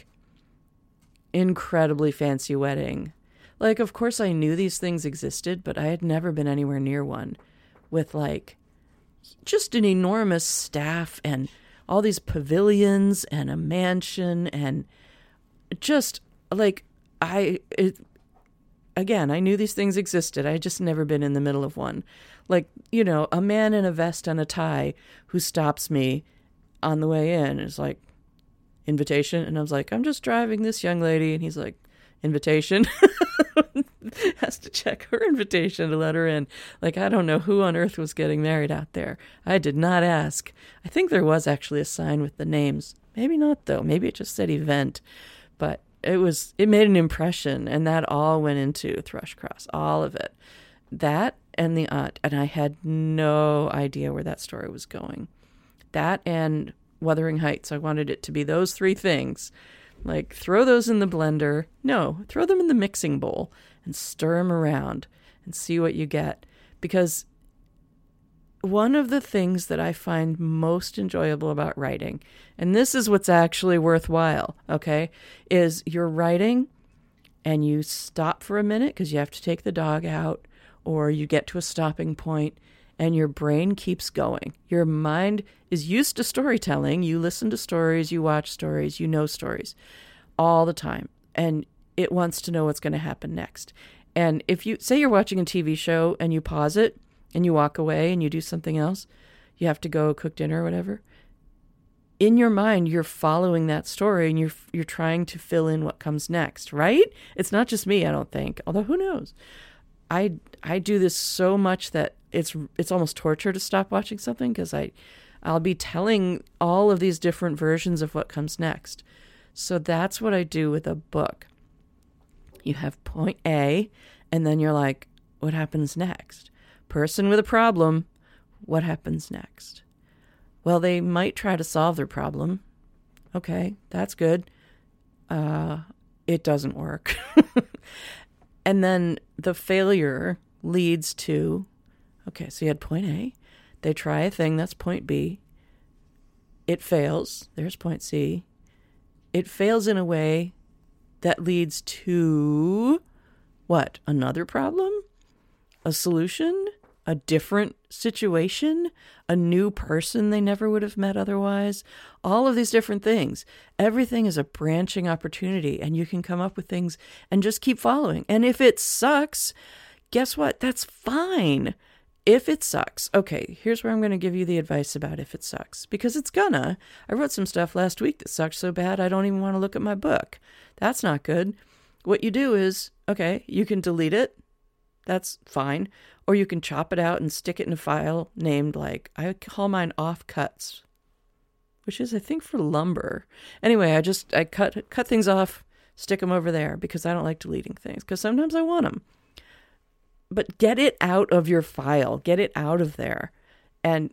incredibly fancy wedding. Like, of course I knew these things existed, but I had never been anywhere near one with, like, just an enormous staff and all these pavilions and a mansion and just like I, it, again, I knew these things existed. I had just never been in the middle of one. Like, you know, a man in a vest and a tie who stops me on the way in is like, invitation. And I was like, I'm just driving this young lady. And he's like, invitation. Has to check her invitation to let her in. Like, I don't know who on earth was getting married out there. I did not ask. I think there was actually a sign with the names. Maybe not, though. Maybe it just said event. But it was, it made an impression, and that all went into Thrushcross. All of it. That and the aunt. And I had no idea where that story was going. That and Wuthering Heights. I wanted it to be those three things. Like, throw those in the blender. No, throw them in the mixing bowl and stir them around and see what you get. Because one of the things that I find most enjoyable about writing, and this is what's actually worthwhile, okay, is you're writing and you stop for a minute because you have to take the dog out, or you get to a stopping point and your brain keeps going. Your mind is used to storytelling. You listen to stories, you watch stories, you know stories all the time. And it wants to know what's going to happen next. And if you say you're watching a T V show and you pause it and you walk away and you do something else, you have to go cook dinner or whatever. In your mind, you're following that story and you're you're trying to fill in what comes next, right? It's not just me, I don't think. Although who knows? I I do this so much that it's it's almost torture to stop watching something because I I'll be telling all of these different versions of what comes next. So that's what I do with a book. You have point A, and then you're like, what happens next? Person with a problem, what happens next? Well, they might try to solve their problem. Okay, that's good. Uh, it doesn't work. And then the failure leads to, okay, so you had point A. They try a thing, that's point B. It fails. There's point C. It fails in a way that leads to what? Another problem? A solution? A different situation? A new person they never would have met otherwise? All of these different things. Everything is a branching opportunity, and you can come up with things and just keep following. And if it sucks, guess what? That's fine. If it sucks, okay, here's where I'm going to give you the advice about if it sucks. Because it's gonna. I wrote some stuff last week that sucked so bad I don't even want to look at my book. That's not good. What you do is, okay, you can delete it. That's fine. Or you can chop it out and stick it in a file named, like, I call mine offcuts, which is, I think, for lumber. Anyway, I just, I cut cut things off, stick them over there because I don't like deleting things because sometimes I want them. But get it out of your file. Get it out of there. And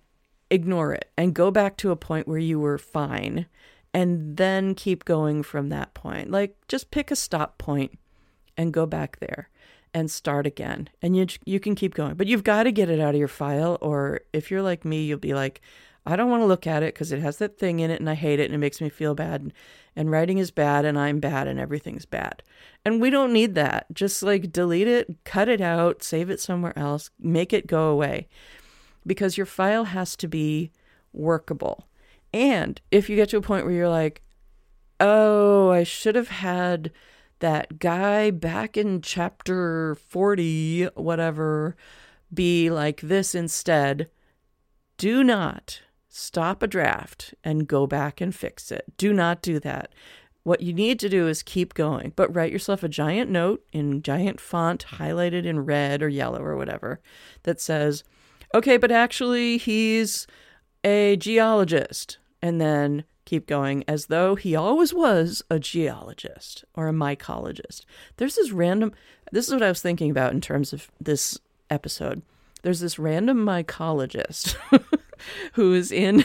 ignore it and go back to a point where you were fine and then keep going from that point. Like, just pick a stop point and go back there and start again. And you you can keep going. But you've got to get it out of your file, or if you're like me, you'll be like, I don't want to look at it because it has that thing in it and I hate it and it makes me feel bad. And, and writing is bad and I'm bad and everything's bad. And we don't need that. Just like delete it, cut it out, save it somewhere else, make it go away. Because your file has to be workable. And if you get to a point where you're like, oh, I should have had that guy back in chapter forty, whatever, be like this instead, do not stop a draft and go back and fix it. Do not do that. What you need to do is keep going, but write yourself a giant note in giant font, highlighted in red or yellow or whatever, that says, okay, but actually he's a geologist. And then keep going as though he always was a geologist or a mycologist. There's this random, this is what I was thinking about in terms of this episode. There's this random mycologist who is in,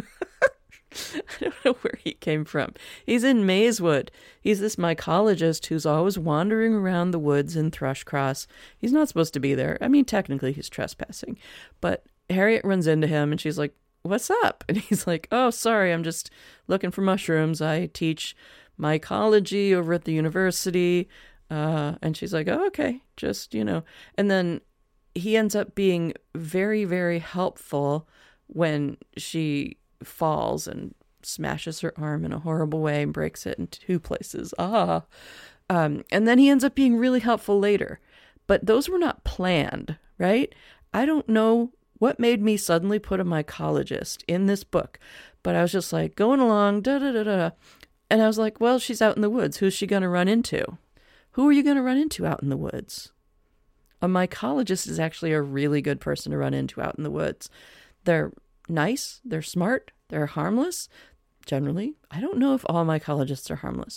I don't know where he came from. He's in Mazewood. He's this mycologist who's always wandering around the woods in Thrushcross. He's not supposed to be there. I mean, technically he's trespassing. But Harriet runs into him and she's like, what's up? And he's like, oh, sorry, I'm just looking for mushrooms. I teach mycology over at the university. Uh, and she's like, oh, okay, just, you know. And then he ends up being very, very helpful when she falls and smashes her arm in a horrible way and breaks it in two places. Ah. Um, and then he ends up being really helpful later. But those were not planned, right? I don't know what made me suddenly put a mycologist in this book, but I was just like going along, da da da da. And I was like, well, she's out in the woods. Who's she going to run into? Who are you going to run into out in the woods? A mycologist is actually a really good person to run into out in the woods. They're nice. They're smart. They're harmless. Generally, I don't know if all mycologists are harmless.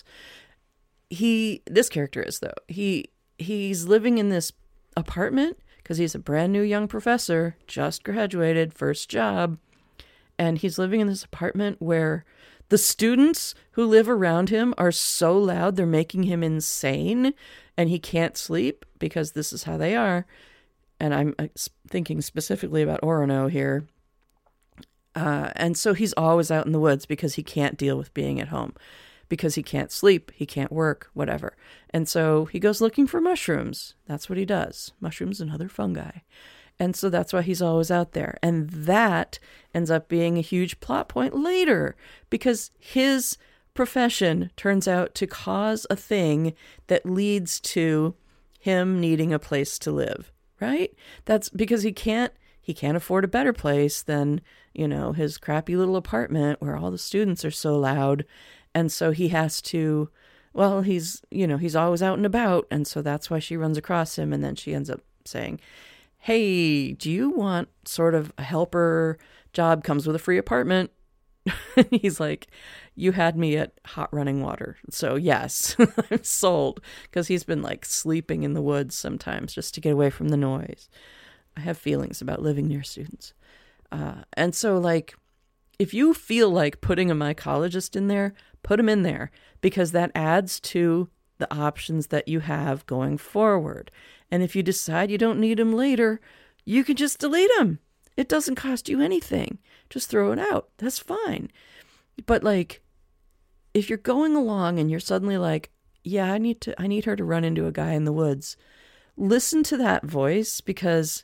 He, this character is though. He, he's living in this apartment because he's a brand new young professor, just graduated, first job. And he's living in this apartment where the students who live around him are so loud, they're making him insane. And he can't sleep because this is how they are. And I'm thinking specifically about Orono here. Uh, and so he's always out in the woods because he can't deal with being at home. Because he can't sleep, he can't work, whatever. And so he goes looking for mushrooms. That's what he does. Mushrooms and other fungi. And so that's why he's always out there. And that ends up being a huge plot point later because his profession turns out to cause a thing that leads to him needing a place to live, right? That's because he can't he can't afford a better place than, you know, his crappy little apartment where all the students are so loud. And so he has to, well, he's, you know, he's always out and about. And so that's why she runs across him. And then she ends up saying, hey, do you want sort of a helper job? Comes with a free apartment. And he's like, you had me at hot running water. So yes, I'm sold. Because he's been like sleeping in the woods sometimes just to get away from the noise. I have feelings about living near students. Uh, and so like, if you feel like putting a mycologist in there, put him in there because that adds to the options that you have going forward. And if you decide you don't need him later, you can just delete him. It doesn't cost you anything. Just throw it out. That's fine. But like, if you're going along and you're suddenly like, yeah, I need to, I need her to run into a guy in the woods, listen to that voice because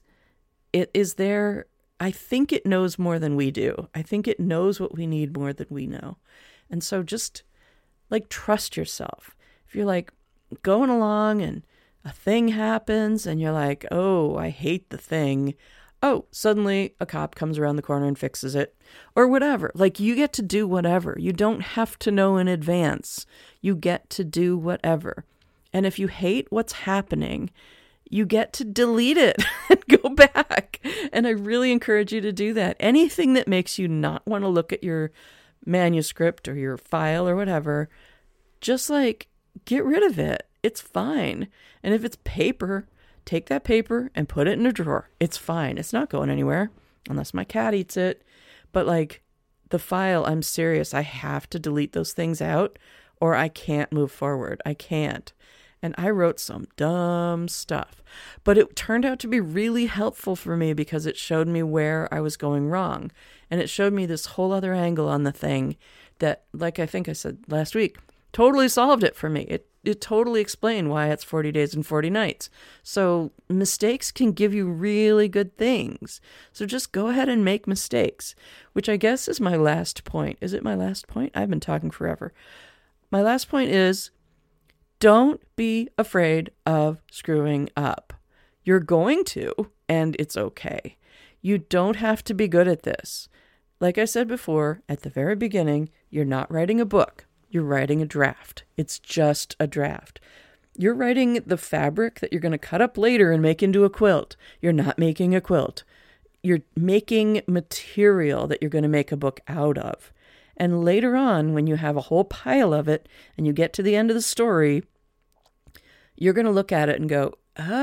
it is there. I think it knows more than we do. I think it knows what we need more than we know. And so just like trust yourself. If you're like going along and a thing happens and you're like, oh, I hate the thing. Oh, suddenly a cop comes around the corner and fixes it or whatever. Like you get to do whatever. You don't have to know in advance. You get to do whatever. And if you hate what's happening, you get to delete it and go back. And I really encourage you to do that. Anything that makes you not want to look at your manuscript or your file or whatever, just like get rid of it. It's fine. And if it's paper, take that paper and put it in a drawer. It's fine. It's not going anywhere unless my cat eats it. But like the file, I'm serious. I have to delete those things out or I can't move forward. I can't. And I wrote some dumb stuff, but it turned out to be really helpful for me because it showed me where I was going wrong. And it showed me this whole other angle on the thing that, like I think I said last week, totally solved it for me. It it totally explained why it's forty days and forty nights. So mistakes can give you really good things. So just go ahead and make mistakes, which I guess is my last point. Is it my last point? I've been talking forever. My last point is, don't be afraid of screwing up. You're going to, and it's okay. You don't have to be good at this. Like I said before, at the very beginning, you're not writing a book. You're writing a draft. It's just a draft. You're writing the fabric that you're going to cut up later and make into a quilt. You're not making a quilt. You're making material that you're going to make a book out of. And later on, when you have a whole pile of it and you get to the end of the story, you're going to look at it and go,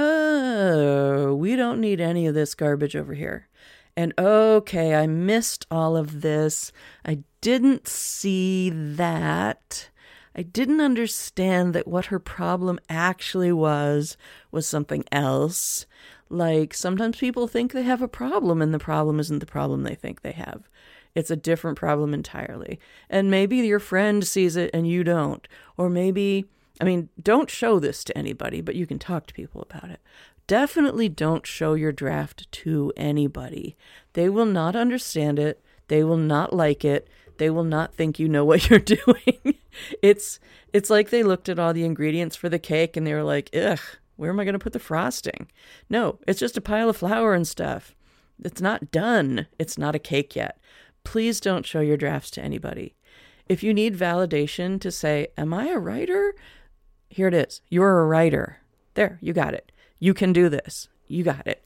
oh, we don't need any of this garbage over here. And okay, I missed all of this. I didn't see that. I didn't understand that what her problem actually was, was something else. Like sometimes people think they have a problem and the problem isn't the problem they think they have. It's a different problem entirely. And maybe your friend sees it and you don't. Or maybe, I mean, don't show this to anybody, but you can talk to people about it. Definitely don't show your draft to anybody. They will not understand it. They will not like it. They will not think you know what you're doing. It's it's like they looked at all the ingredients for the cake and they were like, ugh, where am I going to put the frosting? No, it's just a pile of flour and stuff. It's not done. It's not a cake yet. Please don't show your drafts to anybody. If you need validation to say, am I a writer? Here it is. You're a writer. There, you got it. You can do this. You got it.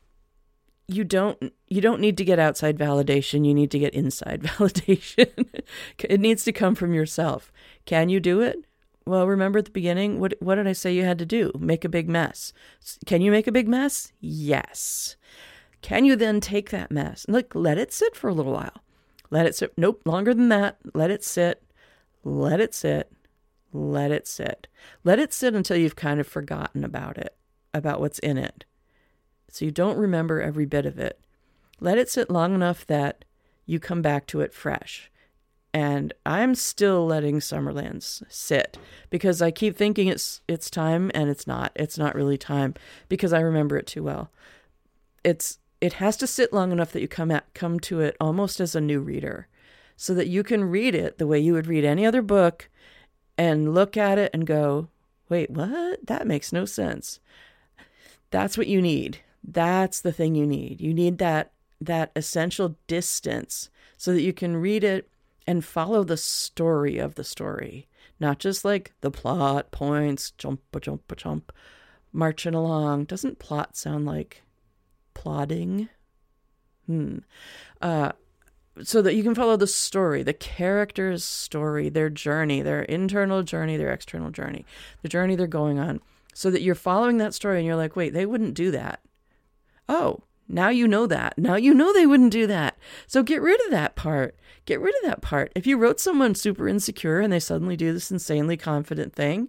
You don't you don't need to get outside validation. You need to get inside validation. It needs to come from yourself. Can you do it? Well, remember at the beginning, what what did I say you had to do? Make a big mess. Can you make a big mess? Yes. Can you then take that mess? Like, let it sit for a little while. Let it sit. Nope, longer than that. Let it sit. Let it sit. Let it sit. Let it sit until you've kind of forgotten about it, about what's in it. So you don't remember every bit of it. Let it sit long enough that you come back to it fresh. And I'm still letting Summerlands sit because I keep thinking it's it's time and it's not. It's not really time because I remember it too well. It's it has to sit long enough that you come at come to it almost as a new reader so that you can read it the way you would read any other book and look at it and go, wait, what? That makes no sense. That's what you need. That's the thing you need. You need that that essential distance so that you can read it and follow the story of the story. Not just like the plot points, jump, jump, jump, marching along. Doesn't plot sound like plodding? Hmm. Uh, so that you can follow the story, the character's story, their journey, their internal journey, their external journey, the journey they're going on. So that you're following that story and you're like, wait, they wouldn't do that. Oh, now you know that. Now you know they wouldn't do that. So get rid of that part. Get rid of that part. If you wrote someone super insecure and they suddenly do this insanely confident thing,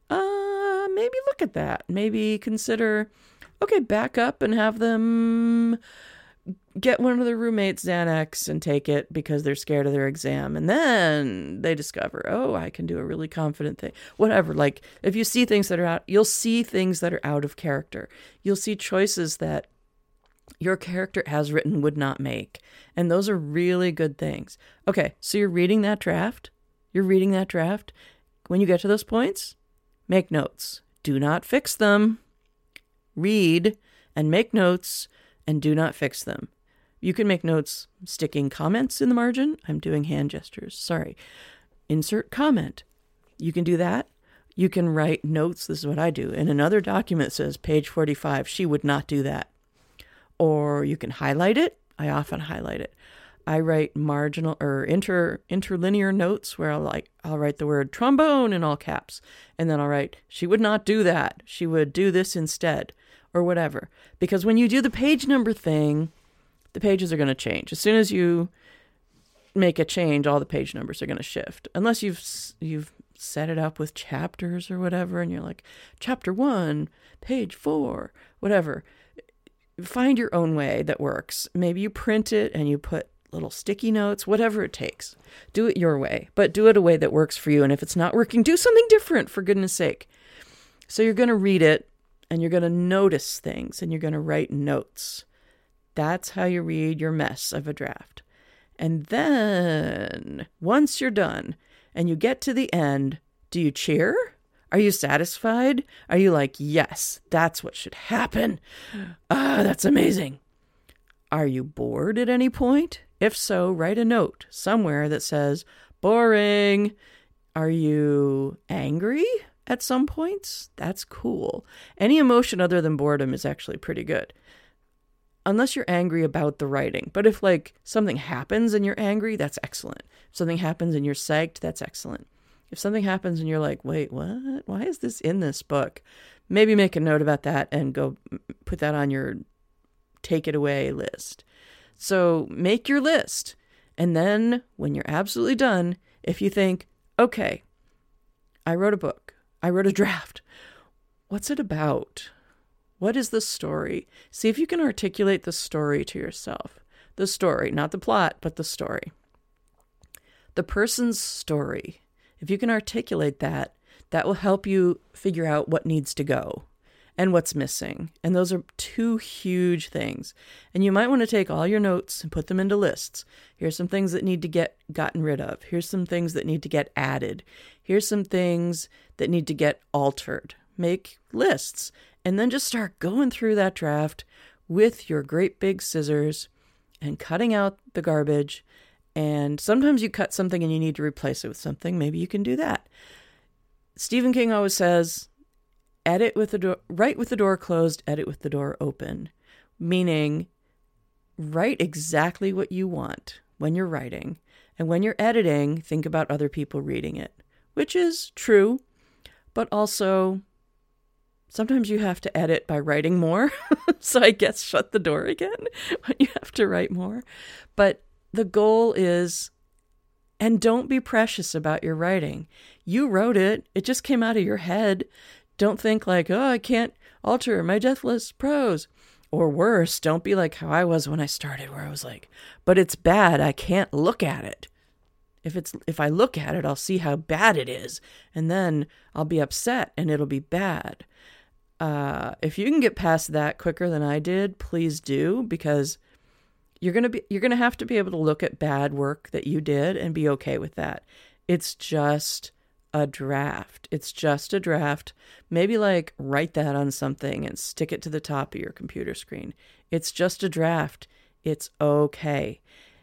uh, maybe look at that. Maybe consider, okay, back up and have them get one of their roommates Xanax and take it because they're scared of their exam. And then they discover, oh, I can do a really confident thing. Whatever. Like if you see things that are out, you'll see things that are out of character. You'll see choices that your character has written would not make. And those are really good things. Okay, so you're reading that draft. You're reading that draft. When you get to those points, make notes. Do not fix them. Read and make notes and do not fix them. You can make notes sticking comments in the margin. I'm doing hand gestures. Sorry. Insert comment. You can do that. You can write notes. This is what I do. In another document says page forty-five. She would not do that. Or you can highlight it. I often highlight it. I write marginal or inter interlinear notes where I'll like I'll write the word trombone in all caps, and then I'll write she would not do that. She would do this instead, or whatever. Because when you do the page number thing, the pages are going to change as soon as you make a change, all the page numbers are going to shift. Unless you've you've set it up with chapters or whatever, and you're like, chapter one, page four, whatever. Find your own way that works. Maybe you print it and you put little sticky notes, whatever it takes. Do it your way, but do it a way that works for you. And if it's not working, do something different, for goodness sake. So you're going to read it and you're going to notice things and you're going to write notes. That's how you read your mess of a draft. And then once you're done and you get to the end, do you cheer? Are you satisfied? Are you like, yes, that's what should happen? Ah, that's amazing. Are you bored at any point? If so, write a note somewhere that says, boring. Are you angry at some points? That's cool. Any emotion other than boredom is actually pretty good. Unless you're angry about the writing. But if like something happens and you're angry, that's excellent. If something happens and you're psyched, that's excellent. If something happens and you're like, wait, what? Why is this in this book? Maybe make a note about that and go put that on your take it away list. So make your list. And then when you're absolutely done, if you think, okay, I wrote a book. I wrote a draft. What's it about? What is the story? See if you can articulate the story to yourself. The story, not the plot, but the story. The person's story. If you can articulate that, that will help you figure out what needs to go and what's missing. And those are two huge things. And you might want to take all your notes and put them into lists. Here's some things that need to get gotten rid of. Here's some things that need to get added. Here's some things that need to get altered. Make lists. And then just start going through that draft with your great big scissors and cutting out the garbage. And sometimes you cut something and you need to replace it with something. Maybe you can do that. Stephen King always says, edit with the door, write with the door closed, edit with the door open. Meaning, write exactly what you want when you're writing. And when you're editing, think about other people reading it, which is true, but also sometimes you have to edit by writing more. So I guess shut the door again when you have to write more. But the goal is, and don't be precious about your writing. You wrote it. It just came out of your head. Don't think like, oh, I can't alter my deathless prose. Or worse, don't be like how I was when I started, where I was like, but it's bad. I can't look at it. If it's if I look at it, I'll see how bad it is. And then I'll be upset and it'll be bad. Uh, if you can get past that quicker than I did, please do, because you're going to be, you're going to have to be able to look at bad work that you did and be okay with that. It's just a draft. It's just a draft. Maybe like write that on something and stick it to the top of your computer screen. It's just a draft. It's okay.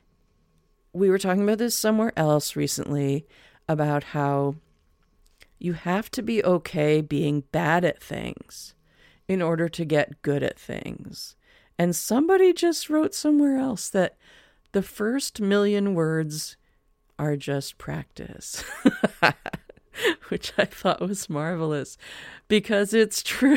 We were talking about this somewhere else recently about how you have to be okay being bad at things in order to get good at things. And somebody just wrote somewhere else that the first million words are just practice, which I thought was marvelous because it's true.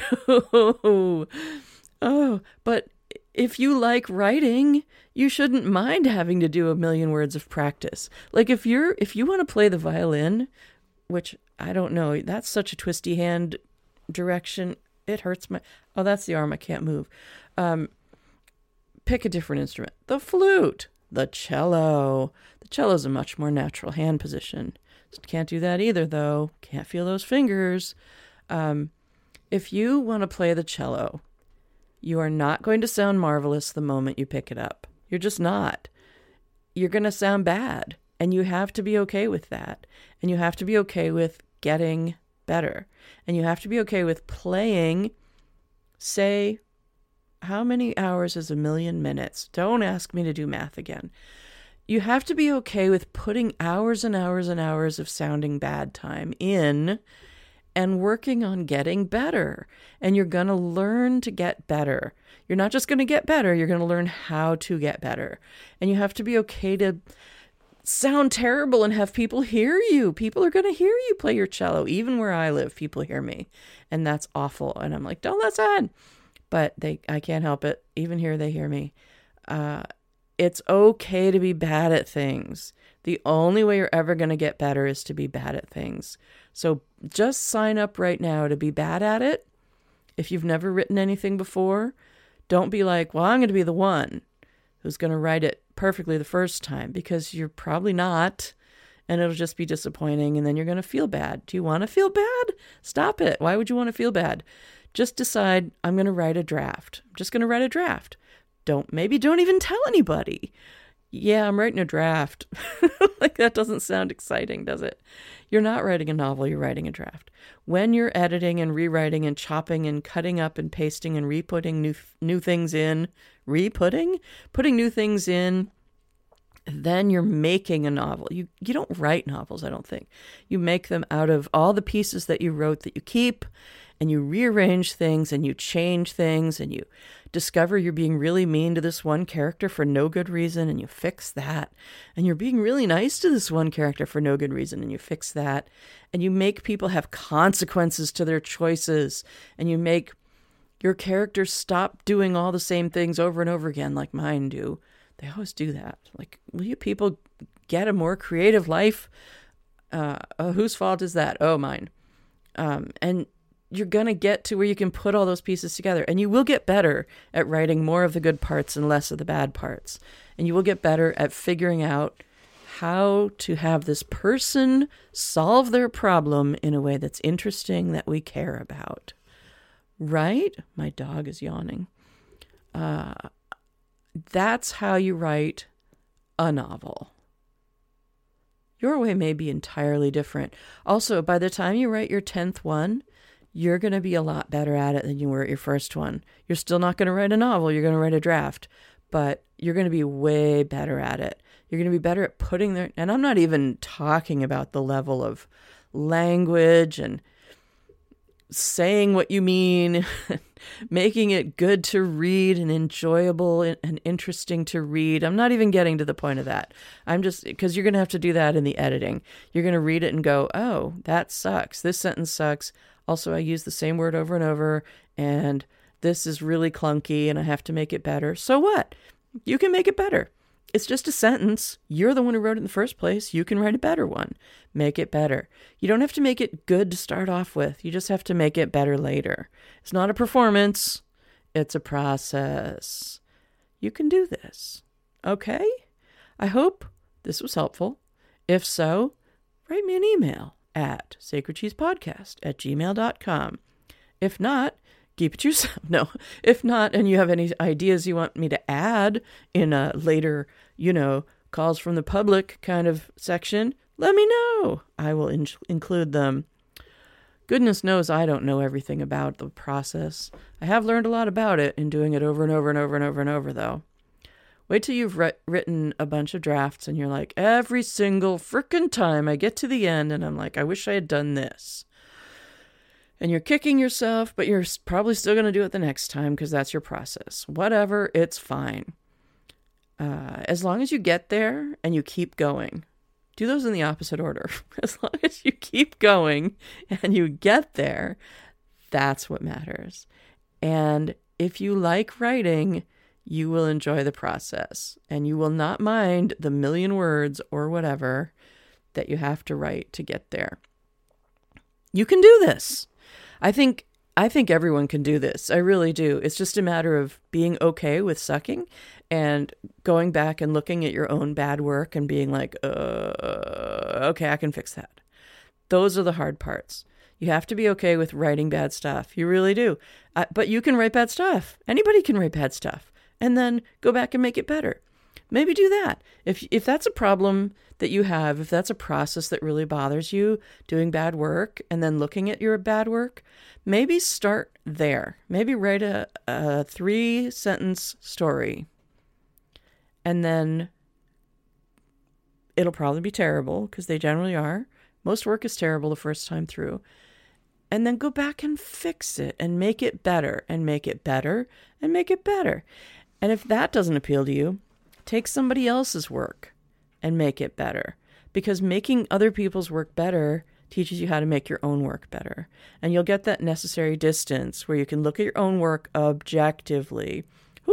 Oh, but if you like writing, you shouldn't mind having to do a million words of practice. Like if you're, if you want to play the violin, which I don't know, that's such a twisty hand direction. It hurts my, oh, that's the arm I can't move. Um, pick a different instrument. The flute, the cello. The cello is a much more natural hand position. Can't do that either, though. Can't feel those fingers. Um, if you want to play the cello, you are not going to sound marvelous the moment you pick it up. You're just not. You're going to sound bad. And you have to be okay with that. And you have to be okay with getting better. And you have to be okay with playing, say, how many hours is a million minutes? Don't ask me to do math again. You have to be okay with putting hours and hours and hours of sounding bad time in and working on getting better. And you're going to learn to get better. You're not just going to get better. You're going to learn how to get better. And you have to be okay to sound terrible and have people hear you. People are going to hear you play your cello. Even where I live, people hear me. And that's awful. And I'm like, don't listen. But they, I can't help it. Even here, they hear me. Uh, it's okay to be bad at things. The only way you're ever going to get better is to be bad at things. So just sign up right now to be bad at it. If you've never written anything before, don't be like, well, I'm going to be the one who's going to write it perfectly the first time, because you're probably not, and it'll just be disappointing, and then you're going to feel bad. Do you want to feel bad? Stop it. Why would you want to feel bad? Just decide, I'm going to write a draft. I'm just going to write a draft. Don't, maybe don't even tell anybody. Yeah, I'm writing a draft. Like, that doesn't sound exciting, does it? You're not writing a novel, you're writing a draft. When you're editing and rewriting and chopping and cutting up and pasting and re-putting new new things in, re-putting? Putting new things in, then you're making a novel. You you don't write novels, I don't think. You make them out of all the pieces that you wrote that you keep, and you rearrange things and you change things and you discover you're being really mean to this one character for no good reason and you fix that. And you're being really nice to this one character for no good reason and you fix that. And you make people have consequences to their choices, and you make your characters stop doing all the same things over and over again like mine do. They always do that. Like, will you people get a more creative life? Uh, uh, whose fault is that? Oh, mine. Um, and you're going to get to where you can put all those pieces together, and you will get better at writing more of the good parts and less of the bad parts. And you will get better at figuring out how to have this person solve their problem in a way that's interesting, that we care about. Right? My dog is yawning. Uh, that's how you write a novel. Your way may be entirely different. Also, by the time you write your tenth one, you're going to be a lot better at it than you were at your first one. You're still not going to write a novel. You're going to write a draft, but you're going to be way better at it. You're going to be better at putting there. And I'm not even talking about the level of language and saying what you mean, making it good to read and enjoyable and interesting to read. I'm not even getting to the point of that. I'm just, because you're going to have to do that in the editing. You're going to read it and go, oh, that sucks. This sentence sucks. Also, I use the same word over and over, and this is really clunky and I have to make it better. So what? You can make it better. It's just a sentence. You're the one who wrote it in the first place. You can write a better one. Make it better. You don't have to make it good to start off with. You just have to make it better later. It's not a performance. It's a process. You can do this. Okay? I hope this was helpful. If so, write me an email at sacredcheesepodcast at gmail dot com. If not, keep it yourself. No, if not, and you have any ideas you want me to add in a later, you know, calls from the public kind of section, let me know. I will in- include them. Goodness knows I don't know everything about the process. I have learned a lot about it in doing it over and over and over and over and over, though. Wait till you've re- written a bunch of drafts and you're like, every single frickin' time I get to the end and I'm like, I wish I had done this. And you're kicking yourself, but you're probably still going to do it the next time because that's your process. Whatever, it's fine. Uh, as long as you get there and you keep going. Do those in the opposite order. As long as you keep going and you get there, that's what matters. And if you like writing, you will enjoy the process. And you will not mind the million words or whatever that you have to write to get there. You can do this. I think I think everyone can do this. I really do. It's just a matter of being okay with sucking and going back and looking at your own bad work and being like, uh, okay, I can fix that. Those are the hard parts. You have to be okay with writing bad stuff. You really do. Uh, but you can write bad stuff. Anybody can write bad stuff. And then go back and make it better. Maybe do that. If if that's a problem that you have, if that's a process that really bothers you, doing bad work and then looking at your bad work, maybe start there. Maybe write a, a three-sentence story. And then it'll probably be terrible, because they generally are. Most work is terrible the first time through. And then go back and fix it and make it better and make it better and make it better. And if that doesn't appeal to you, take somebody else's work and make it better, because making other people's work better teaches you how to make your own work better. And you'll get that necessary distance where you can look at your own work objectively. Who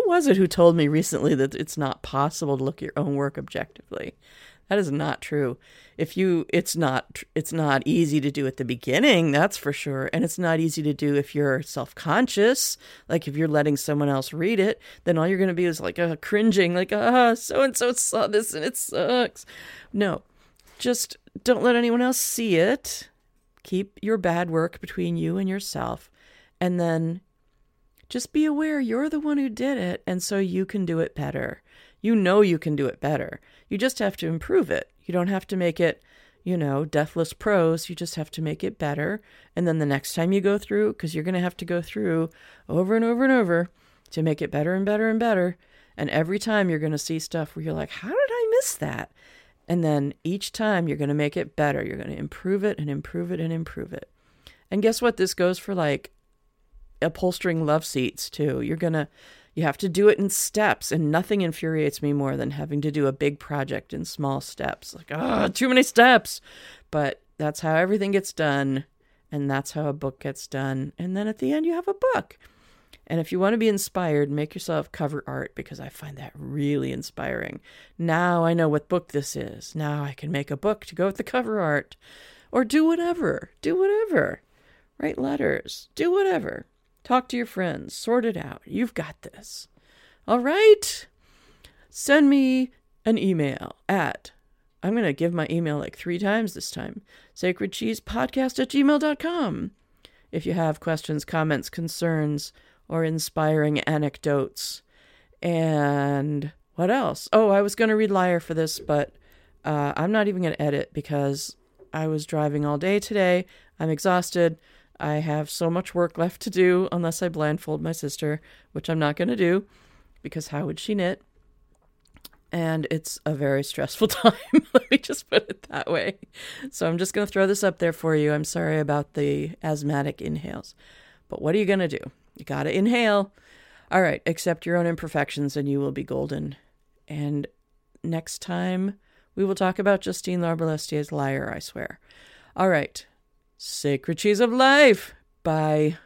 was it who told me recently that it's not possible to look at your own work objectively? That is not true. If you, it's not, it's not easy to do at the beginning, that's for sure. And it's not easy to do if you're self-conscious. Like if you're letting someone else read it, then all you're going to be is like uh, cringing, like, ah, so-and-so saw this and it sucks. No, just don't let anyone else see it. Keep your bad work between you and yourself. And then just be aware you're the one who did it. And so you can do it better. You know you can do it better. You just have to improve it. You don't have to make it, you know, deathless prose. You just have to make it better. And then the next time you go through, because you're going to have to go through over and over and over to make it better and better and better. And every time you're going to see stuff where you're like, how did I miss that? And then each time you're going to make it better. You're going to improve it and improve it and improve it. And guess what? This goes for like upholstering love seats too. You're going to, you have to do it in steps, and nothing infuriates me more than having to do a big project in small steps. Like, oh, too many steps. But that's how everything gets done, and that's how a book gets done. And then at the end, you have a book. And if you want to be inspired, make yourself cover art, because I find that really inspiring. Now I know what book this is. Now I can make a book to go with the cover art. Or do whatever. Do whatever. Write letters. Do whatever. Talk to your friends. Sort it out. You've got this. All right? Send me an email at, I'm going to give my email like three times this time, sacredcheesepodcast at gmail dot com. If you have questions, comments, concerns, or inspiring anecdotes. And what else? Oh, I was going to read Liar for this, but uh, I'm not even going to edit because I was driving all day today. I'm exhausted. I have so much work left to do unless I blindfold my sister, which I'm not going to do because how would she knit? And it's a very stressful time. Let me just put it that way. So I'm just going to throw this up there for you. I'm sorry about the asthmatic inhales. But what are you going to do? You got to inhale. All right. Accept your own imperfections and you will be golden. And next time we will talk about Justine Larbalestier's Liar, I swear. All right. Sacred cheese of life. Bye.